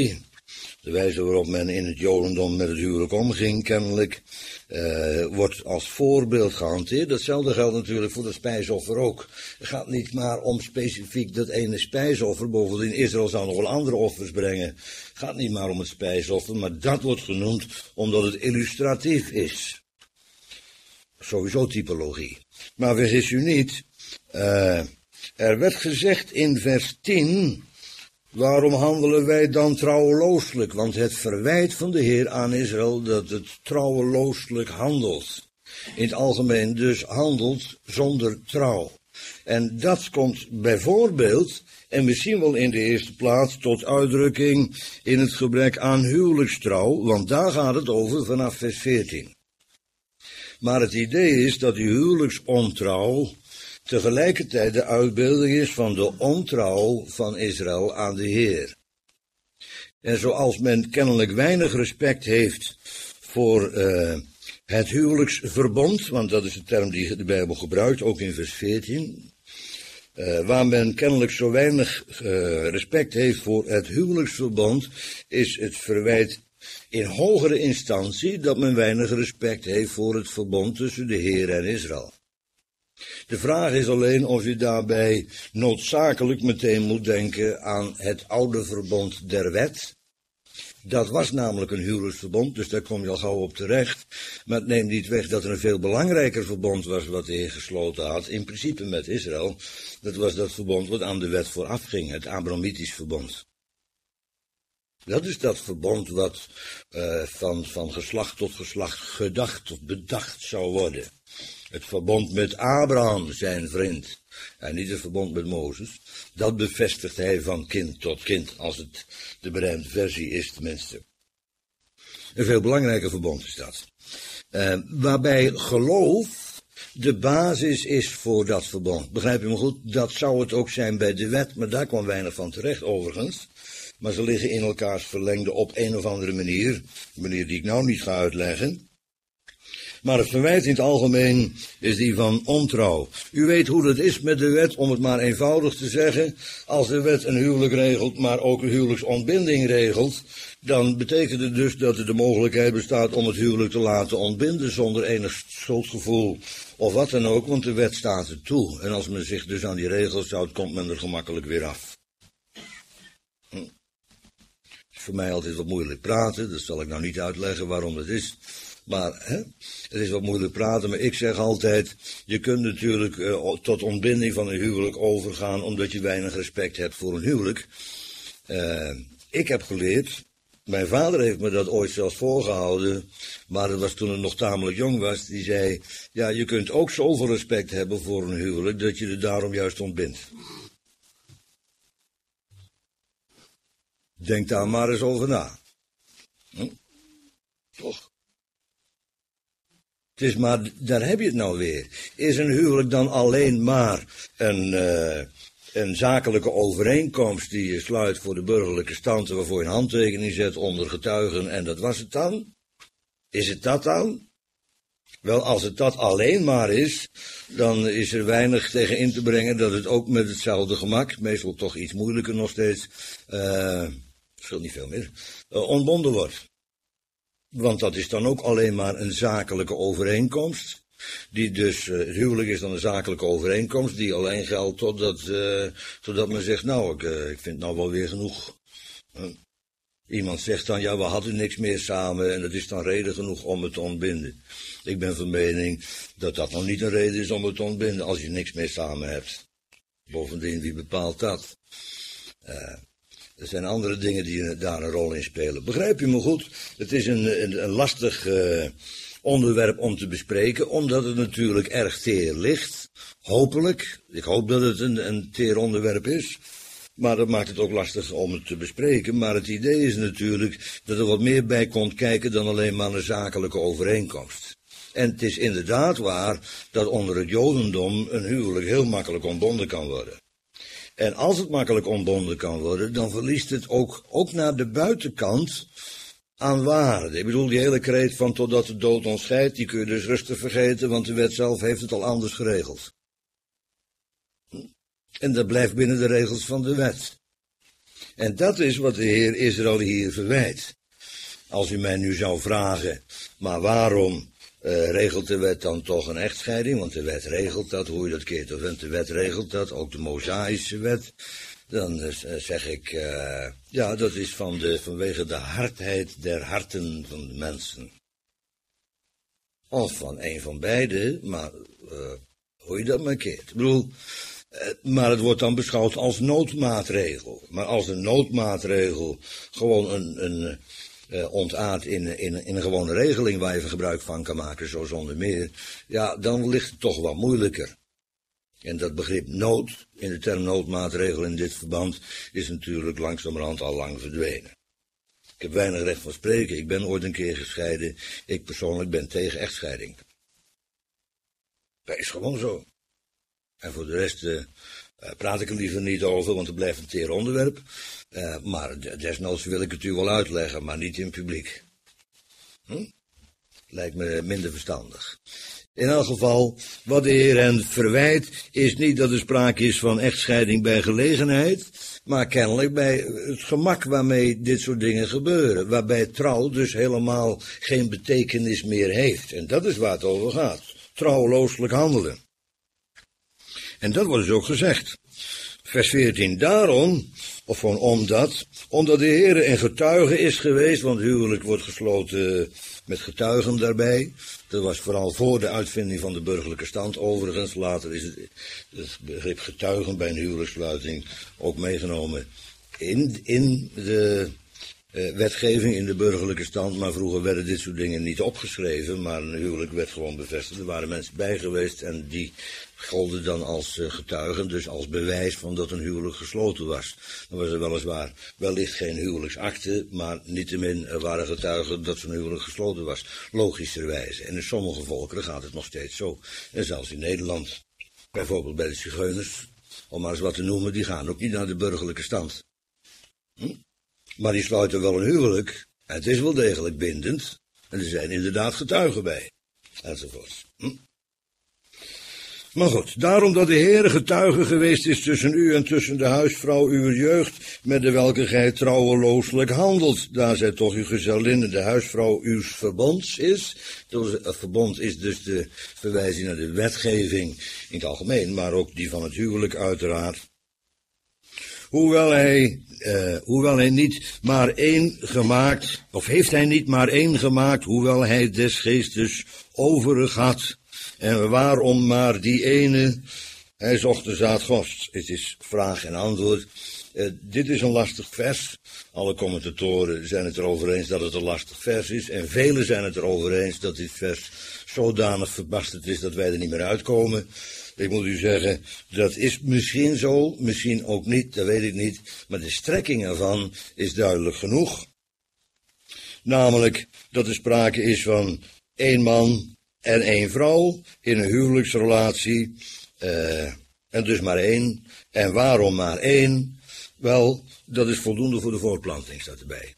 De wijze waarop men in het Jodendom met het huwelijk omging, kennelijk, uh, wordt als voorbeeld gehanteerd. Datzelfde geldt natuurlijk voor het spijsoffer ook. Het gaat niet maar om specifiek dat ene spijsoffer. Bovendien, Israël zou nog wel andere offers brengen. Het gaat niet maar om het spijsoffer, maar dat wordt genoemd omdat het illustratief is. Sowieso typologie. Maar vergis u niet, uh, er werd gezegd in vers tien... Waarom handelen wij dan trouwelooselijk? Want het verwijt van de Heer aan Israël dat het trouwelooselijk handelt. In het algemeen dus handelt zonder trouw. En dat komt bijvoorbeeld, en misschien wel in de eerste plaats, tot uitdrukking in het gebrek aan huwelijkstrouw, want daar gaat het over vanaf vers veertien. Maar het idee is dat die huwelijksontrouw tegelijkertijd de uitbeelding is van de ontrouw van Israël aan de Heer. En zoals men kennelijk weinig respect heeft voor uh, het huwelijksverbond, want dat is de term die de Bijbel gebruikt, ook in vers veertien, uh, waar men kennelijk zo weinig uh, respect heeft voor het huwelijksverbond, is het verwijt in hogere instantie dat men weinig respect heeft voor het verbond tussen de Heer en Israël. De vraag is alleen of je daarbij noodzakelijk meteen moet denken aan het oude verbond der wet. Dat was namelijk een huwelijksverbond, dus daar kom je al gauw op terecht. Maar het neemt niet weg dat er een veel belangrijker verbond was wat de Heer gesloten had, in principe met Israël. Dat was dat verbond wat aan de wet vooraf ging, het Abrahamietisch verbond. Dat is dat verbond wat uh, van, van geslacht tot geslacht gedacht of bedacht zou worden. Het verbond met Abraham, zijn vriend, en niet het verbond met Mozes, dat bevestigt hij van kind tot kind, als het de berijmde versie is tenminste. Een veel belangrijker verbond is dat. Uh, waarbij geloof de basis is voor dat verbond. Begrijp je me goed? Dat zou het ook zijn bij de wet, maar daar kwam weinig van terecht overigens. Maar ze liggen in elkaars verlengde op een of andere manier, een manier die ik nou niet ga uitleggen. Maar het verwijt in het algemeen is die van ontrouw. U weet hoe dat is met de wet, om het maar eenvoudig te zeggen. Als de wet een huwelijk regelt, maar ook een huwelijksontbinding regelt, dan betekent het dus dat er de mogelijkheid bestaat om het huwelijk te laten ontbinden zonder enig schuldgevoel of wat dan ook, want de wet staat er toe. En als men zich dus aan die regels houdt, komt men er gemakkelijk weer af. Hm. Het is voor mij altijd wat moeilijk praten, dat zal ik nou niet uitleggen waarom dat is. Maar hè, het is wat moeilijk praten, maar ik zeg altijd, je kunt natuurlijk uh, tot ontbinding van een huwelijk overgaan, omdat je weinig respect hebt voor een huwelijk. Uh, ik heb geleerd, mijn vader heeft me dat ooit zelfs voorgehouden, maar dat was toen ik nog tamelijk jong was, die zei, ja, je kunt ook zoveel respect hebben voor een huwelijk, dat je er daarom juist ontbindt. Denk daar maar eens over na. Hm? Toch? Het is maar, daar heb je het nou weer. Is een huwelijk dan alleen maar een, uh, een zakelijke overeenkomst die je sluit voor de burgerlijke stand, waarvoor je een handtekening zet onder getuigen en dat was het dan? Is het dat dan? Wel, als het dat alleen maar is, dan is er weinig tegen in te brengen dat het ook met hetzelfde gemak, meestal toch iets moeilijker nog steeds, uh, verschilt niet veel meer, uh, ontbonden wordt. Want dat is dan ook alleen maar een zakelijke overeenkomst. Die dus, uh, het huwelijk is dan een zakelijke overeenkomst die alleen geldt totdat, uh, totdat men zegt, nou, ik, uh, ik vind nou wel weer genoeg. Uh, iemand zegt dan, ja, we hadden niks meer samen en dat is dan reden genoeg om het te ontbinden. Ik ben van mening dat dat nog niet een reden is om het te ontbinden als je niks meer samen hebt. Bovendien, wie bepaalt dat? Uh, Er zijn andere dingen die daar een rol in spelen. Begrijp je me goed? Het is een, een, een lastig uh, onderwerp om te bespreken, omdat het natuurlijk erg teer ligt. Hopelijk. Ik hoop dat het een, een teer onderwerp is. Maar dat maakt het ook lastig om het te bespreken. Maar het idee is natuurlijk dat er wat meer bij komt kijken dan alleen maar een zakelijke overeenkomst. En het is inderdaad waar dat onder het Jodendom een huwelijk heel makkelijk ontbonden kan worden. En als het makkelijk ontbonden kan worden, dan verliest het ook, ook naar de buitenkant aan waarde. Ik bedoel, die hele kreet van totdat de dood ons scheidt, die kun je dus rustig vergeten, want de wet zelf heeft het al anders geregeld. En dat blijft binnen de regels van de wet. En dat is wat de Heer Israël hier verwijt. Als u mij nu zou vragen, maar waarom uh, regelt de wet dan toch een echtscheiding? Want de wet regelt dat, hoe je dat keert of went, de wet regelt dat, ook de Mosaïsche wet. Dan uh, zeg ik, uh, ja, dat is van de, vanwege de hardheid der harten van de mensen. Of van een van beide, maar uh, hoe je dat maar keert. Ik bedoel, uh, maar het wordt dan beschouwd als noodmaatregel. Maar als een noodmaatregel gewoon een, een uh, ontaardt in, in, in een gewone regeling waar je gebruik van kan maken, zo zonder meer, ja, dan ligt het toch wat moeilijker. En dat begrip nood, in de term noodmaatregel in dit verband, is natuurlijk langzamerhand al lang verdwenen. Ik heb weinig recht van spreken, ik ben ooit een keer gescheiden, ik persoonlijk ben tegen echtscheiding. Dat is gewoon zo. En voor de rest uh, praat ik er liever niet over, want het blijft een teer onderwerp. Uh, maar desnoods wil ik het u wel uitleggen, maar niet in publiek. Hm? Lijkt me minder verstandig. In elk geval, wat de Heer hen verwijt, is niet dat er sprake is van echtscheiding bij gelegenheid, maar kennelijk bij het gemak waarmee dit soort dingen gebeuren, waarbij trouw dus helemaal geen betekenis meer heeft. En dat is waar het over gaat. Trouwelooselijk handelen. En dat wordt dus ook gezegd. Vers veertien, daarom, of gewoon omdat, omdat de Heer een getuige is geweest, want huwelijk wordt gesloten met getuigen daarbij. Dat was vooral voor de uitvinding van de burgerlijke stand overigens. Later is het, het begrip getuigen bij een huwelijkssluiting ook meegenomen in, in de uh, wetgeving, in de burgerlijke stand. Maar vroeger werden dit soort dingen niet opgeschreven, maar een huwelijk werd gewoon bevestigd. Er waren mensen bij geweest en die golden dan als uh, getuigen, dus als bewijs van dat een huwelijk gesloten was. Dan was er weliswaar wellicht geen huwelijksakte, maar niettemin er waren getuigen dat zo'n huwelijk gesloten was, logischerwijze. En in sommige volkeren gaat het nog steeds zo. En zelfs in Nederland, bijvoorbeeld bij de zigeuners, om maar eens wat te noemen, die gaan ook niet naar de burgerlijke stand. Hm? Maar die sluiten wel een huwelijk, en het is wel degelijk bindend, en er zijn inderdaad getuigen bij, enzovoort. Hm? Maar goed, daarom dat de Heer getuige geweest is tussen u en tussen de huisvrouw uw jeugd, met de welke gij trouwelooselijk handelt, daar zij toch uw gezellin en de huisvrouw uws verbonds is. Het verbond is dus de verwijzing naar de wetgeving in het algemeen, maar ook die van het huwelijk uiteraard. Hoewel hij, uh, hoewel hij niet maar één gemaakt, of heeft hij niet maar één gemaakt, hoewel hij des geestes overig had. En waarom maar die ene? Hij zocht de zaad Gods. Het is vraag en antwoord. Uh, dit is een lastig vers. Alle commentatoren zijn het erover eens dat het een lastig vers is. En velen zijn het erover eens dat dit vers zodanig verbasterd is dat wij er niet meer uitkomen. Ik moet u zeggen, dat is misschien zo, misschien ook niet, dat weet ik niet. Maar de strekking ervan is duidelijk genoeg. Namelijk dat er sprake is van één man en één vrouw in een huwelijksrelatie, uh, en dus maar één. En waarom maar één? Wel, dat is voldoende voor de voortplanting, staat erbij.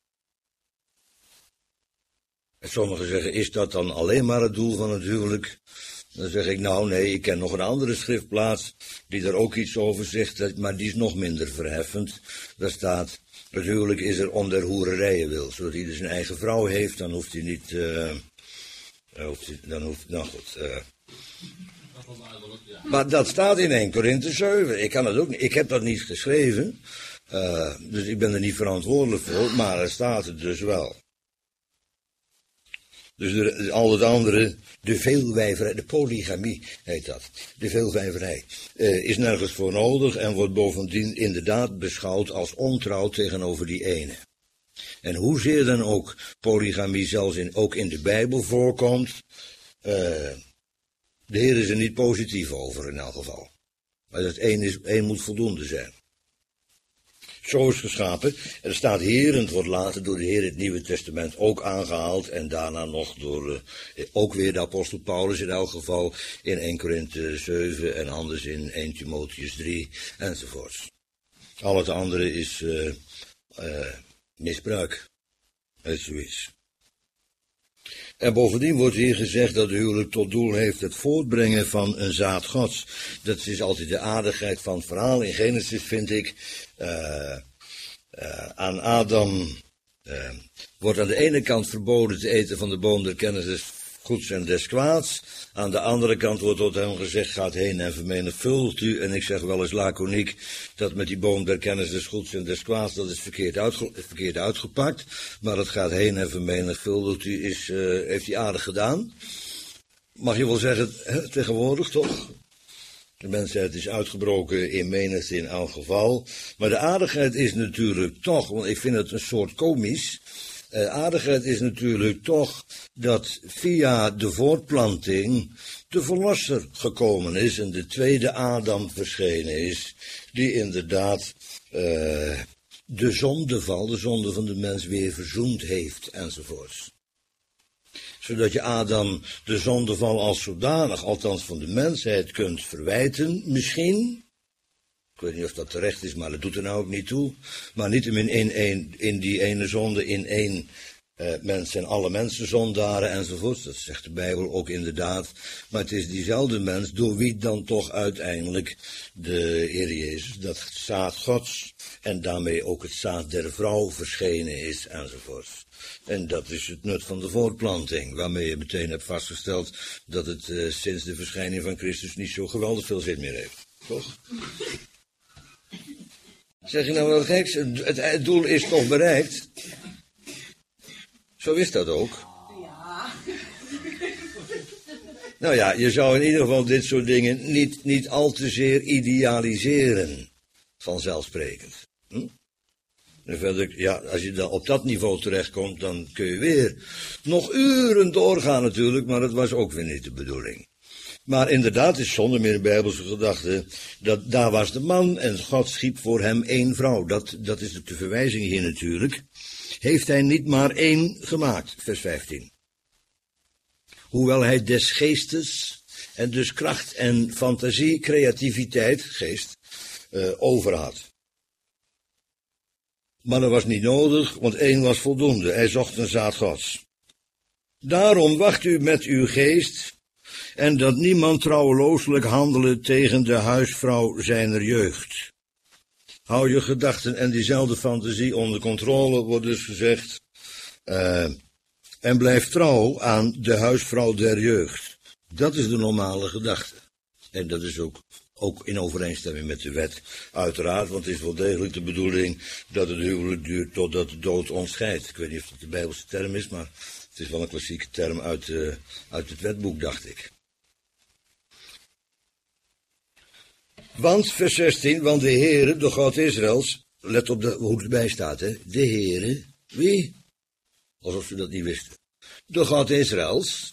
En sommigen zeggen, is dat dan alleen maar het doel van het huwelijk? Dan zeg ik, nou nee, ik ken nog een andere schriftplaats die daar ook iets over zegt, maar die is nog minder verheffend. Daar staat, het huwelijk is er om der hoererijen wil. Zodat hij dus een eigen vrouw heeft, dan hoeft hij niet... Uh, Dan hoeft, nou goed. Uh. Maar dat staat in Eerste Korinthe zeven. Ik kan het ook niet. Ik heb dat niet geschreven. Uh, dus ik ben er niet verantwoordelijk voor. Maar er staat het dus wel. Dus de, al het andere, de veelwijverij, de polygamie heet dat. De veelwijverij uh, is nergens voor nodig en wordt bovendien inderdaad beschouwd als ontrouw tegenover die ene. En hoezeer dan ook polygamie zelfs in, ook in de Bijbel voorkomt, uh, de Heer is er niet positief over in elk geval. Maar dat één, is, één moet voldoende zijn. Zo is geschapen. En er staat Heer, en het wordt later door de Heer in het Nieuwe Testament ook aangehaald. En daarna nog door uh, ook weer de apostel Paulus in elk geval in Eerste Korinthe zeven en anders in Eerste Timotheus drie enzovoorts. Al het andere is... Uh, uh, misbruik. Het is zoiets. En bovendien wordt hier gezegd dat het huwelijk tot doel heeft het voortbrengen van een zaad Gods. Dat is altijd de aardigheid van het verhaal. In Genesis vind ik, uh, Uh, aan Adam uh, wordt aan de ene kant verboden te eten van de boom der kennis des goeds en des kwaads. Aan de andere kant wordt tot hem gezegd, gaat heen en vermenigvuldigt u. En ik zeg wel eens laconiek, dat met die boom der kennis des goeds en des kwaads, dat is verkeerd, uitge verkeerd uitgepakt. Maar het gaat heen en vermenigvuldigt u, is, uh, heeft hij aardig gedaan. Mag je wel zeggen, hè, tegenwoordig toch? De mensheid is uitgebroken in menigte in elk geval. Maar de aardigheid is natuurlijk toch, want ik vind het een soort komisch. De aardigheid is natuurlijk toch dat via de voortplanting de verlosser gekomen is en de tweede Adam verschenen is, die inderdaad uh, de zondeval, de zonde van de mens weer verzoend heeft enzovoorts. Zodat je Adam de zondeval als zodanig, althans van de mensheid, kunt verwijten, misschien. Ik weet niet of dat terecht is, maar dat doet er nou ook niet toe. Maar niettemin in, in, in die ene zonde, in één uh, mens zijn alle mensen zondaren enzovoort. Dat zegt de Bijbel ook inderdaad. Maar het is diezelfde mens door wie dan toch uiteindelijk de Heer Jezus, dat zaad Gods en daarmee ook het zaad der vrouw verschenen is enzovoort. En dat is het nut van de voortplanting, waarmee je meteen hebt vastgesteld dat het uh, sinds de verschijning van Christus niet zo geweldig veel zin meer heeft. Toch? Zeg je nou wel geks, het, het doel is toch bereikt? Zo is dat ook. Ja. Nou ja, je zou in ieder geval dit soort dingen niet, niet al te zeer idealiseren, vanzelfsprekend. Hm? En verder, ja, als je dan op dat niveau terechtkomt, dan kun je weer nog uren doorgaan natuurlijk, maar dat was ook weer niet de bedoeling. Maar inderdaad is zonder meer een Bijbelse gedachte, dat daar was de man en God schiep voor hem één vrouw. Dat, dat is de verwijzing hier natuurlijk. Heeft hij niet maar één gemaakt, vers vijftien. Hoewel hij des geestes en dus kracht en fantasie, creativiteit, geest, uh, over had. Maar dat was niet nodig, want één was voldoende. Hij zocht een zaad Gods. Daarom wacht u met uw geest, en dat niemand trouwelooselijk handele tegen de huisvrouw zijner jeugd. Hou je gedachten en diezelfde fantasie onder controle, wordt dus gezegd. Uh, en blijf trouw aan de huisvrouw der jeugd. Dat is de normale gedachte. En dat is ook, ook in overeenstemming met de wet, uiteraard, want het is wel degelijk de bedoeling dat het huwelijk duurt totdat de dood ons scheidt. Ik weet niet of dat de Bijbelse term is, maar het is wel een klassieke term uit, uh, uit het wetboek, dacht ik. Want, vers zestien, want de Heere, de God Israëls, let op de, hoe het erbij staat, hè. De Heere, wie? Alsof ze dat niet wisten. De God Israëls.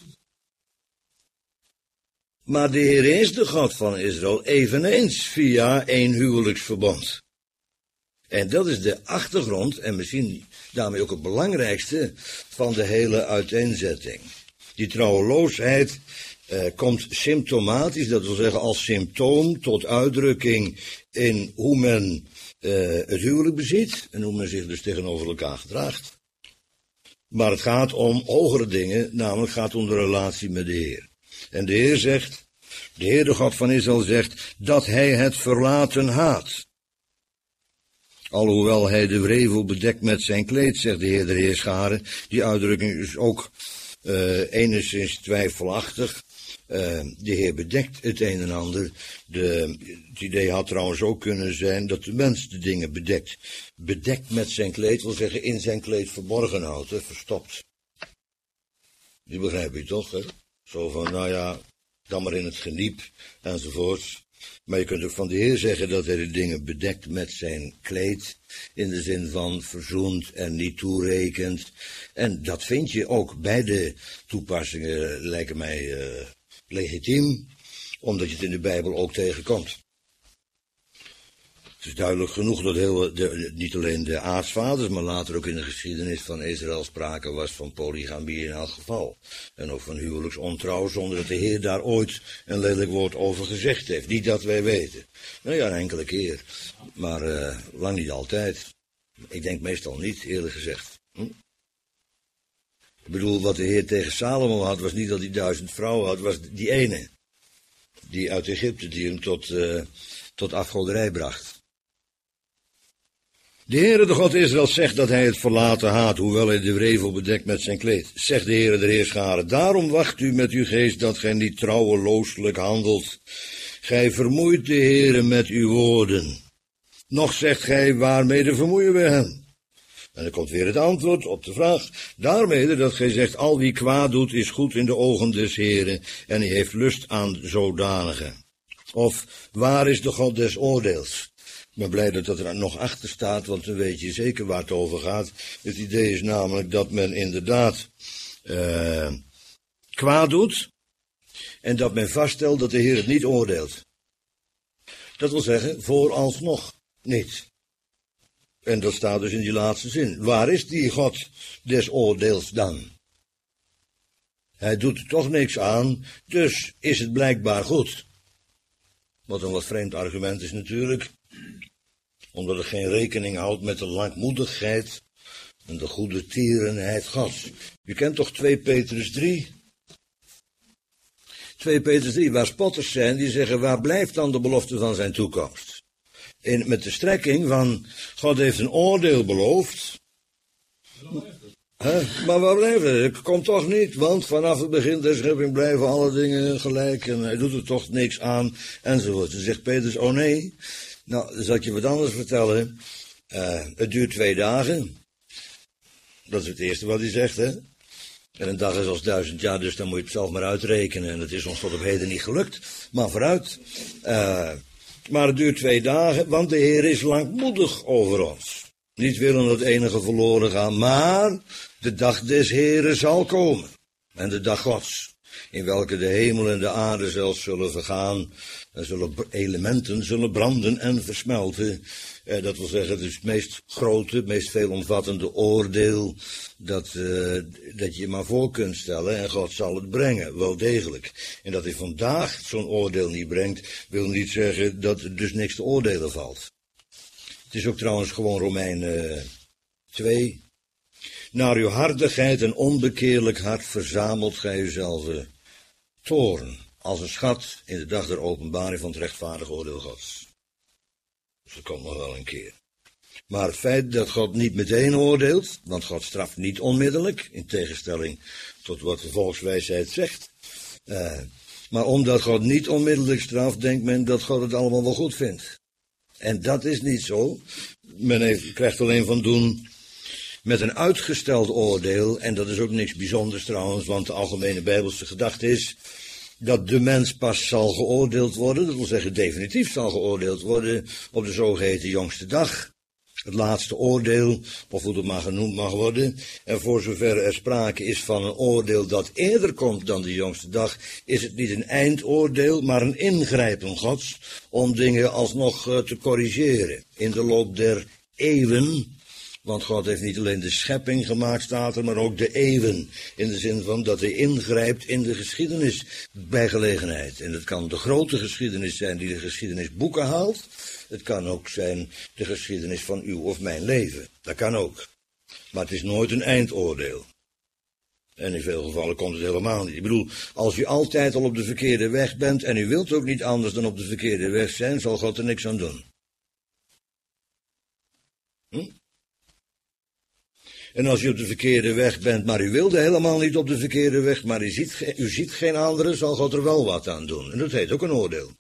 Maar de Heere is de God van Israël eveneens via een huwelijksverbond. En dat is de achtergrond, en misschien daarmee ook het belangrijkste, van de hele uiteenzetting. Die trouweloosheid Uh, komt symptomatisch, dat wil zeggen als symptoom tot uitdrukking in hoe men uh, het huwelijk beziet en hoe men zich dus tegenover elkaar gedraagt. Maar het gaat om hogere dingen, namelijk gaat om de relatie met de Heer. En de Heer zegt, de Heer de God van Israël zegt, dat hij het verlaten haat. Alhoewel hij de wrevel bedekt met zijn kleed, zegt de Heer der Heerscharen. Die uitdrukking is ook uh, enigszins twijfelachtig. Uh, de Heer bedekt het een en ander. De, het idee had trouwens ook kunnen zijn dat de mens de dingen bedekt. Bedekt met zijn kleed wil zeggen in zijn kleed verborgen houdt, hè, verstopt. Die begrijp je toch, hè? Zo van, nou ja, dan maar in het geniep, enzovoorts. Maar je kunt ook van de Heer zeggen dat hij de dingen bedekt met zijn kleed, in de zin van verzoend en niet toerekend. En dat vind je ook bij de toepassingen, lijken mij uh, legitiem, omdat je het in de Bijbel ook tegenkomt. Het is duidelijk genoeg dat heel, de, niet alleen de aartsvaders, maar later ook in de geschiedenis van Israël sprake was van polygamie in elk geval. En ook van huwelijksontrouw, zonder dat de Heer daar ooit een lelijk woord over gezegd heeft. Niet dat wij weten. Nou ja, een enkele keer. Maar uh, lang niet altijd. Ik denk meestal niet, eerlijk gezegd. Hm? Ik bedoel, wat de Heer tegen Salomo had, was niet dat hij duizend vrouwen had, was die ene. Die uit Egypte, die hem tot, uh, tot afgoderij bracht. De Heere de God Israël zegt dat hij het verlaten haat, hoewel hij de wrevel bedekt met zijn kleed. Zegt de Heere der Heerscharen, daarom wacht u met uw geest dat gij niet trouwelooselijk handelt. Gij vermoeit de Heere met uw woorden. Nog zegt gij, waarmede vermoeien we hem? En dan komt weer het antwoord op de vraag. Daarmede dat gij zegt, al wie kwaad doet is goed in de ogen des Heeren en hij heeft lust aan zodanige. Of, waar is de God des oordeels? Ik ben blij dat dat er nog achter staat, want dan weet je zeker waar het over gaat. Het idee is namelijk dat men inderdaad uh, kwaad doet en dat men vaststelt dat de Heer het niet oordeelt. Dat wil zeggen, vooralsnog niet. En dat staat dus in die laatste zin. Waar is die God des oordeels dan? Hij doet er toch niks aan, dus is het blijkbaar goed. Wat een wat vreemd argument is natuurlijk, omdat het geen rekening houdt met de langmoedigheid en de goede tierenheid Gods. U kent toch twee Petrus drie? twee Petrus drie, waar spotters zijn die zeggen, waar blijft dan de belofte van zijn toekomst? In, met de strekking van, God heeft een oordeel beloofd. He, maar waar blijft het? Het komt toch niet, want vanaf het begin der schepping blijven alle dingen gelijk en hij doet er toch niks aan, enzovoort. Dan zegt Petrus, oh nee, nou, dan zal ik je wat anders vertellen. Uh, het duurt twee dagen. Dat is het eerste wat hij zegt, hè. En een dag is als duizend jaar, dus dan moet je het zelf maar uitrekenen. En het is ons tot op heden niet gelukt, maar vooruit. Uh, maar het duurt twee dagen, want de Heer is langmoedig over ons. Niet willen dat enige verloren gaan, maar de dag des Heeren zal komen. En de dag Gods, in welke de hemel en de aarde zelfs zullen vergaan. Er zullen elementen zullen branden en versmelten. Eh, dat wil zeggen, het is het meest grote, het meest veelomvattende oordeel dat, uh, dat je je maar voor kunt stellen. En God zal het brengen, wel degelijk. En dat hij vandaag zo'n oordeel niet brengt, wil niet zeggen dat er dus niks te oordelen valt. Het is ook trouwens gewoon Romeinen twee. Naar uw hardigheid en onbekeerlijk hart verzamelt gij uzelf toorn, als een schat in de dag der openbaring van het rechtvaardig oordeel Gods. Dus dat komt nog wel een keer. Maar het feit dat God niet meteen oordeelt, want God straft niet onmiddellijk, in tegenstelling tot wat de volkswijsheid zegt. Uh, maar omdat God niet onmiddellijk straft, denkt men dat God het allemaal wel goed vindt. En dat is niet zo. Men heeft, krijgt alleen van doen met een uitgesteld oordeel, en dat is ook niks bijzonders trouwens, want de algemene bijbelse gedachte is dat de mens pas zal geoordeeld worden, dat wil zeggen definitief zal geoordeeld worden op de zogeheten jongste dag. Het laatste oordeel, of hoe het maar genoemd mag worden. En voor zover er sprake is van een oordeel dat eerder komt dan de jongste dag, is het niet een eindoordeel, maar een ingrijpen Gods om dingen alsnog uh, te corrigeren in de loop der eeuwen. Want God heeft niet alleen de schepping gemaakt, staat er, maar ook de eeuwen. In de zin van dat hij ingrijpt in de geschiedenis bij gelegenheid. En het kan de grote geschiedenis zijn die de geschiedenisboeken haalt. Het kan ook zijn de geschiedenis van uw of mijn leven. Dat kan ook. Maar het is nooit een eindoordeel. En in veel gevallen komt het helemaal niet. Ik bedoel, als u altijd al op de verkeerde weg bent en u wilt ook niet anders dan op de verkeerde weg zijn, zal God er niks aan doen. Hm? En als u op de verkeerde weg bent, maar u wilde helemaal niet op de verkeerde weg, maar u ziet, u ziet geen andere, zal God er wel wat aan doen. En dat heet ook een oordeel.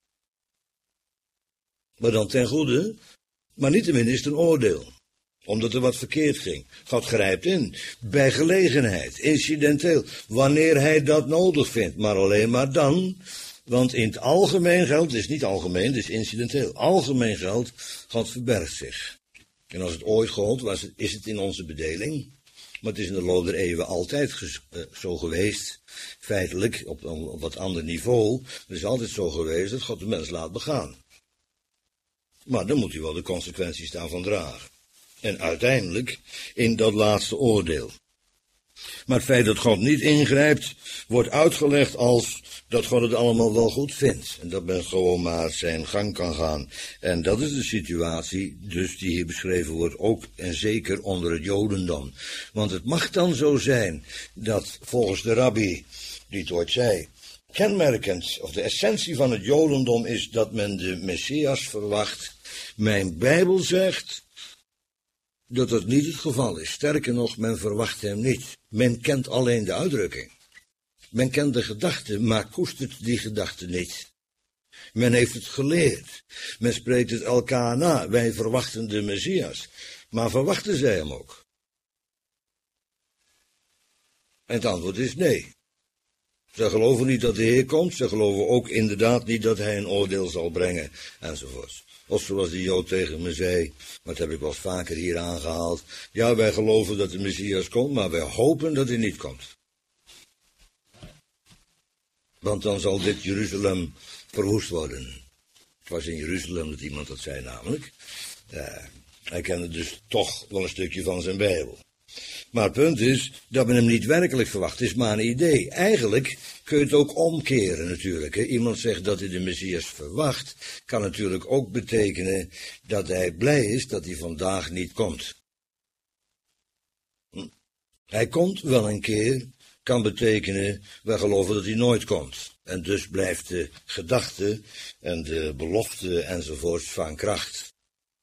Maar dan ten goede, maar niettemin is het een oordeel. Omdat er wat verkeerd ging. God grijpt in, bij gelegenheid, incidenteel, wanneer hij dat nodig vindt, maar alleen maar dan. Want in het algemeen geldt, het is niet algemeen, het is incidenteel, algemeen geldt, God verbergt zich. En als het ooit gold was, is het in onze bedeling. Maar het is in de loop der eeuwen altijd ge- uh, zo geweest. Feitelijk, op een op wat ander niveau. Het is altijd zo geweest dat God de mens laat begaan. Maar dan moet hij wel de consequenties daarvan dragen. En uiteindelijk in dat laatste oordeel. Maar het feit dat God niet ingrijpt, wordt uitgelegd als dat God het allemaal wel goed vindt. En dat men gewoon maar zijn gang kan gaan. En dat is de situatie, dus die hier beschreven wordt, ook en zeker onder het Jodendom. Want het mag dan zo zijn dat volgens de rabbi, die het ooit zei, kenmerkend, of de essentie van het Jodendom is dat men de Messias verwacht. Mijn Bijbel zegt, dat dat niet het geval is. Sterker nog, men verwacht hem niet. Men kent alleen de uitdrukking. Men kent de gedachte, maar koestert die gedachte niet. Men heeft het geleerd. Men spreekt het elkaar na. Wij verwachten de Messias. Maar verwachten zij hem ook? En het antwoord is nee. Ze geloven niet dat de Heer komt. Ze geloven ook inderdaad niet dat hij een oordeel zal brengen. Enzovoort. Of zoals die Jood tegen me zei, maar dat heb ik wel eens vaker hier aangehaald. Ja, wij geloven dat de Messias komt, maar wij hopen dat hij niet komt. Want dan zal dit Jeruzalem verwoest worden. Het was in Jeruzalem dat iemand dat zei namelijk. Ja, hij kende dus toch wel een stukje van zijn Bijbel. Maar het punt is dat men hem niet werkelijk verwacht. Het is maar een idee. Eigenlijk kun je het ook omkeren natuurlijk. Hè. Iemand zegt dat hij de Messias verwacht, kan natuurlijk ook betekenen dat hij blij is dat hij vandaag niet komt. Hm. Hij komt wel een keer, kan betekenen, wij geloven dat hij nooit komt. En dus blijft de gedachte en de belofte enzovoort van kracht.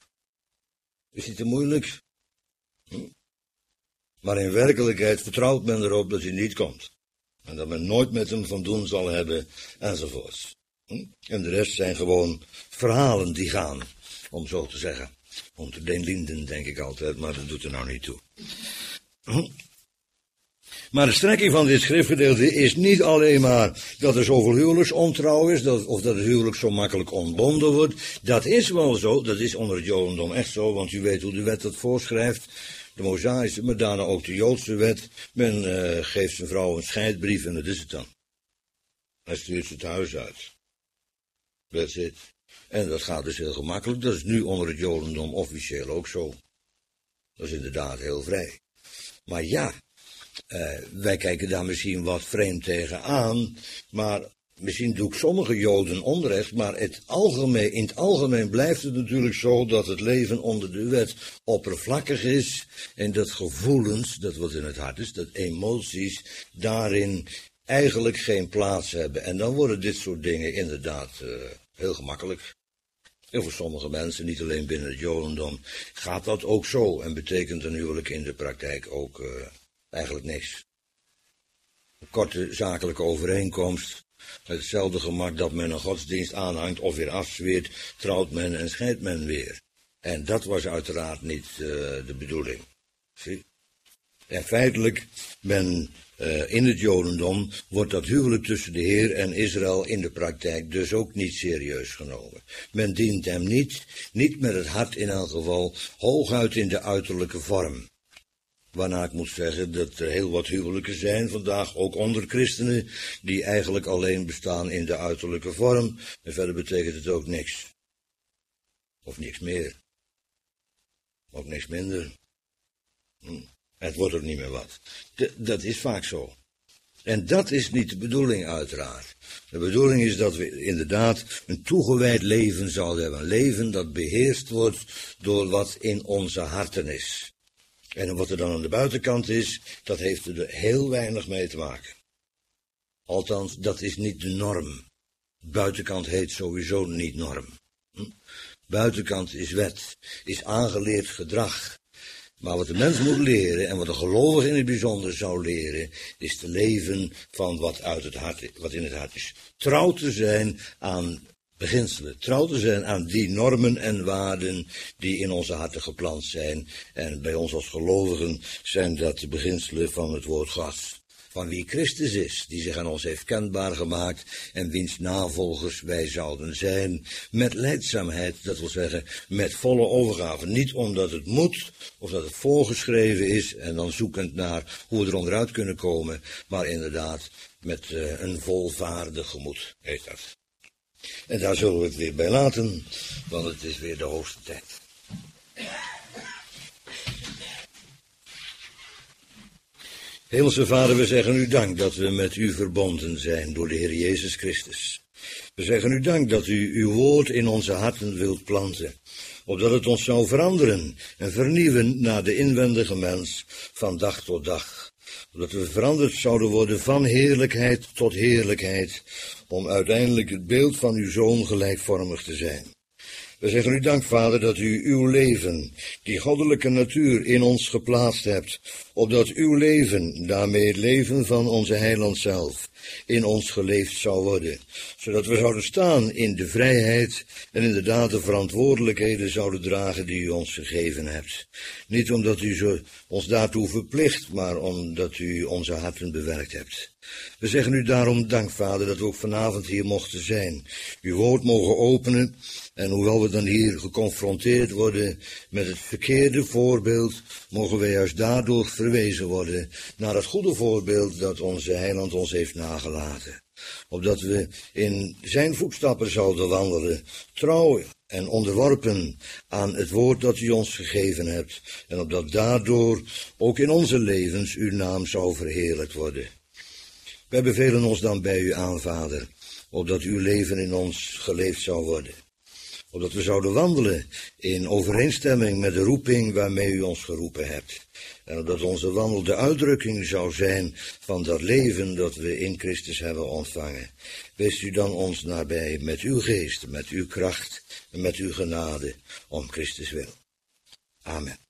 Is niet te moeilijk? Hm. Maar in werkelijkheid vertrouwt men erop dat hij niet komt. En dat men nooit met hem van doen zal hebben, enzovoorts. Hm? En de rest zijn gewoon verhalen die gaan, om zo te zeggen. Onder den linden denk ik altijd, maar dat doet er nou niet toe. Hm? Maar de strekking van dit schriftgedeelte is niet alleen maar dat er zoveel huwelijksontrouw is, dat, of dat het huwelijk zo makkelijk ontbonden wordt. Dat is wel zo, dat is onder het Jodendom echt zo, want u weet hoe de wet dat voorschrijft. De Mosaïsche, maar daarna ook de Joodse wet. Men uh, geeft zijn vrouw een scheidbrief en dat is het dan. Hij stuurt ze het huis uit. That's it. En dat gaat dus heel gemakkelijk. Dat is nu onder het Jodendom officieel ook zo. Dat is inderdaad heel vrij. Maar ja, uh, wij kijken daar misschien wat vreemd tegen aan, maar misschien doe ik sommige Joden onrecht, maar het algemeen, in het algemeen blijft het natuurlijk zo dat het leven onder de wet oppervlakkig is en dat gevoelens, dat wat in het hart is, dat emoties daarin eigenlijk geen plaats hebben. En dan worden dit soort dingen inderdaad uh, heel gemakkelijk. En voor sommige mensen, niet alleen binnen het Jodendom, gaat dat ook zo en betekent een huwelijk in de praktijk ook uh, eigenlijk niks. Een korte zakelijke overeenkomst. Met hetzelfde gemak dat men een godsdienst aanhangt of weer afzweert, trouwt men en scheidt men weer. En dat was uiteraard niet uh, de bedoeling. Zie? En feitelijk, men, uh, in het Jodendom wordt dat huwelijk tussen de Heer en Israël in de praktijk dus ook niet serieus genomen. Men dient hem niet, niet met het hart in elk geval, hooguit in de uiterlijke vorm. Waarna ik moet zeggen dat er heel wat huwelijken zijn vandaag, ook onder christenen, die eigenlijk alleen bestaan in de uiterlijke vorm. En verder betekent het ook niks. Of niks meer. Of niks minder. Hm. Het wordt ook niet meer wat. De, dat is vaak zo. En dat is niet de bedoeling uiteraard. De bedoeling is dat we inderdaad een toegewijd leven zouden hebben. Een leven dat beheerst wordt door wat in onze harten is. En wat er dan aan de buitenkant is, dat heeft er heel weinig mee te maken. Althans, dat is niet de norm. Buitenkant heet sowieso niet norm. Hm? Buitenkant is wet, is aangeleerd gedrag. Maar wat de mens moet leren, en wat een gelovige in het bijzonder zou leren, is te leven van wat, uit het hart, wat in het hart is. Trouw te zijn aan beginselen, trouw te zijn aan die normen en waarden die in onze harten geplant zijn. En bij ons als gelovigen zijn dat de beginselen van het woord Gods. Van wie Christus is, die zich aan ons heeft kenbaar gemaakt en wiens navolgers wij zouden zijn, met lijdzaamheid, dat wil zeggen met volle overgave. Niet omdat het moet, of dat het voorgeschreven is en dan zoekend naar hoe we er onderuit kunnen komen, maar inderdaad met uh, een volvaardig gemoed, heet dat. En daar zullen we het weer bij laten, want het is weer de hoogste tijd. Hemelse Vader, we zeggen u dank dat we met u verbonden zijn door de Heer Jezus Christus. We zeggen u dank dat u uw woord in onze harten wilt planten, opdat het ons zou veranderen en vernieuwen naar de inwendige mens van dag tot dag. Opdat we veranderd zouden worden van heerlijkheid tot heerlijkheid, om uiteindelijk het beeld van uw Zoon gelijkvormig te zijn. We zeggen u dank, Vader, dat u uw leven, die goddelijke natuur, in ons geplaatst hebt, opdat uw leven, daarmee het leven van onze heiland zelf, in ons geleefd zou worden, zodat we zouden staan in de vrijheid en inderdaad de verantwoordelijkheden zouden dragen die u ons gegeven hebt. Niet omdat u ze ons daartoe verplicht, maar omdat u onze harten bewerkt hebt. We zeggen u daarom dank, Vader, dat we ook vanavond hier mochten zijn, uw woord mogen openen, en hoewel we dan hier geconfronteerd worden met het verkeerde voorbeeld, mogen wij juist daardoor verwezen worden naar het goede voorbeeld dat onze heiland ons heeft nagelaten. Opdat we in zijn voetstappen zouden wandelen, trouw en onderworpen aan het woord dat u ons gegeven hebt, en opdat daardoor ook in onze levens uw naam zou verheerlijkt worden. Wij bevelen ons dan bij u aan, Vader, opdat uw leven in ons geleefd zou worden. Opdat we zouden wandelen in overeenstemming met de roeping waarmee u ons geroepen hebt. En opdat onze wandel de uitdrukking zou zijn van dat leven dat we in Christus hebben ontvangen. Wees u dan ons nabij met uw geest, met uw kracht en met uw genade, om Christus wil. Amen.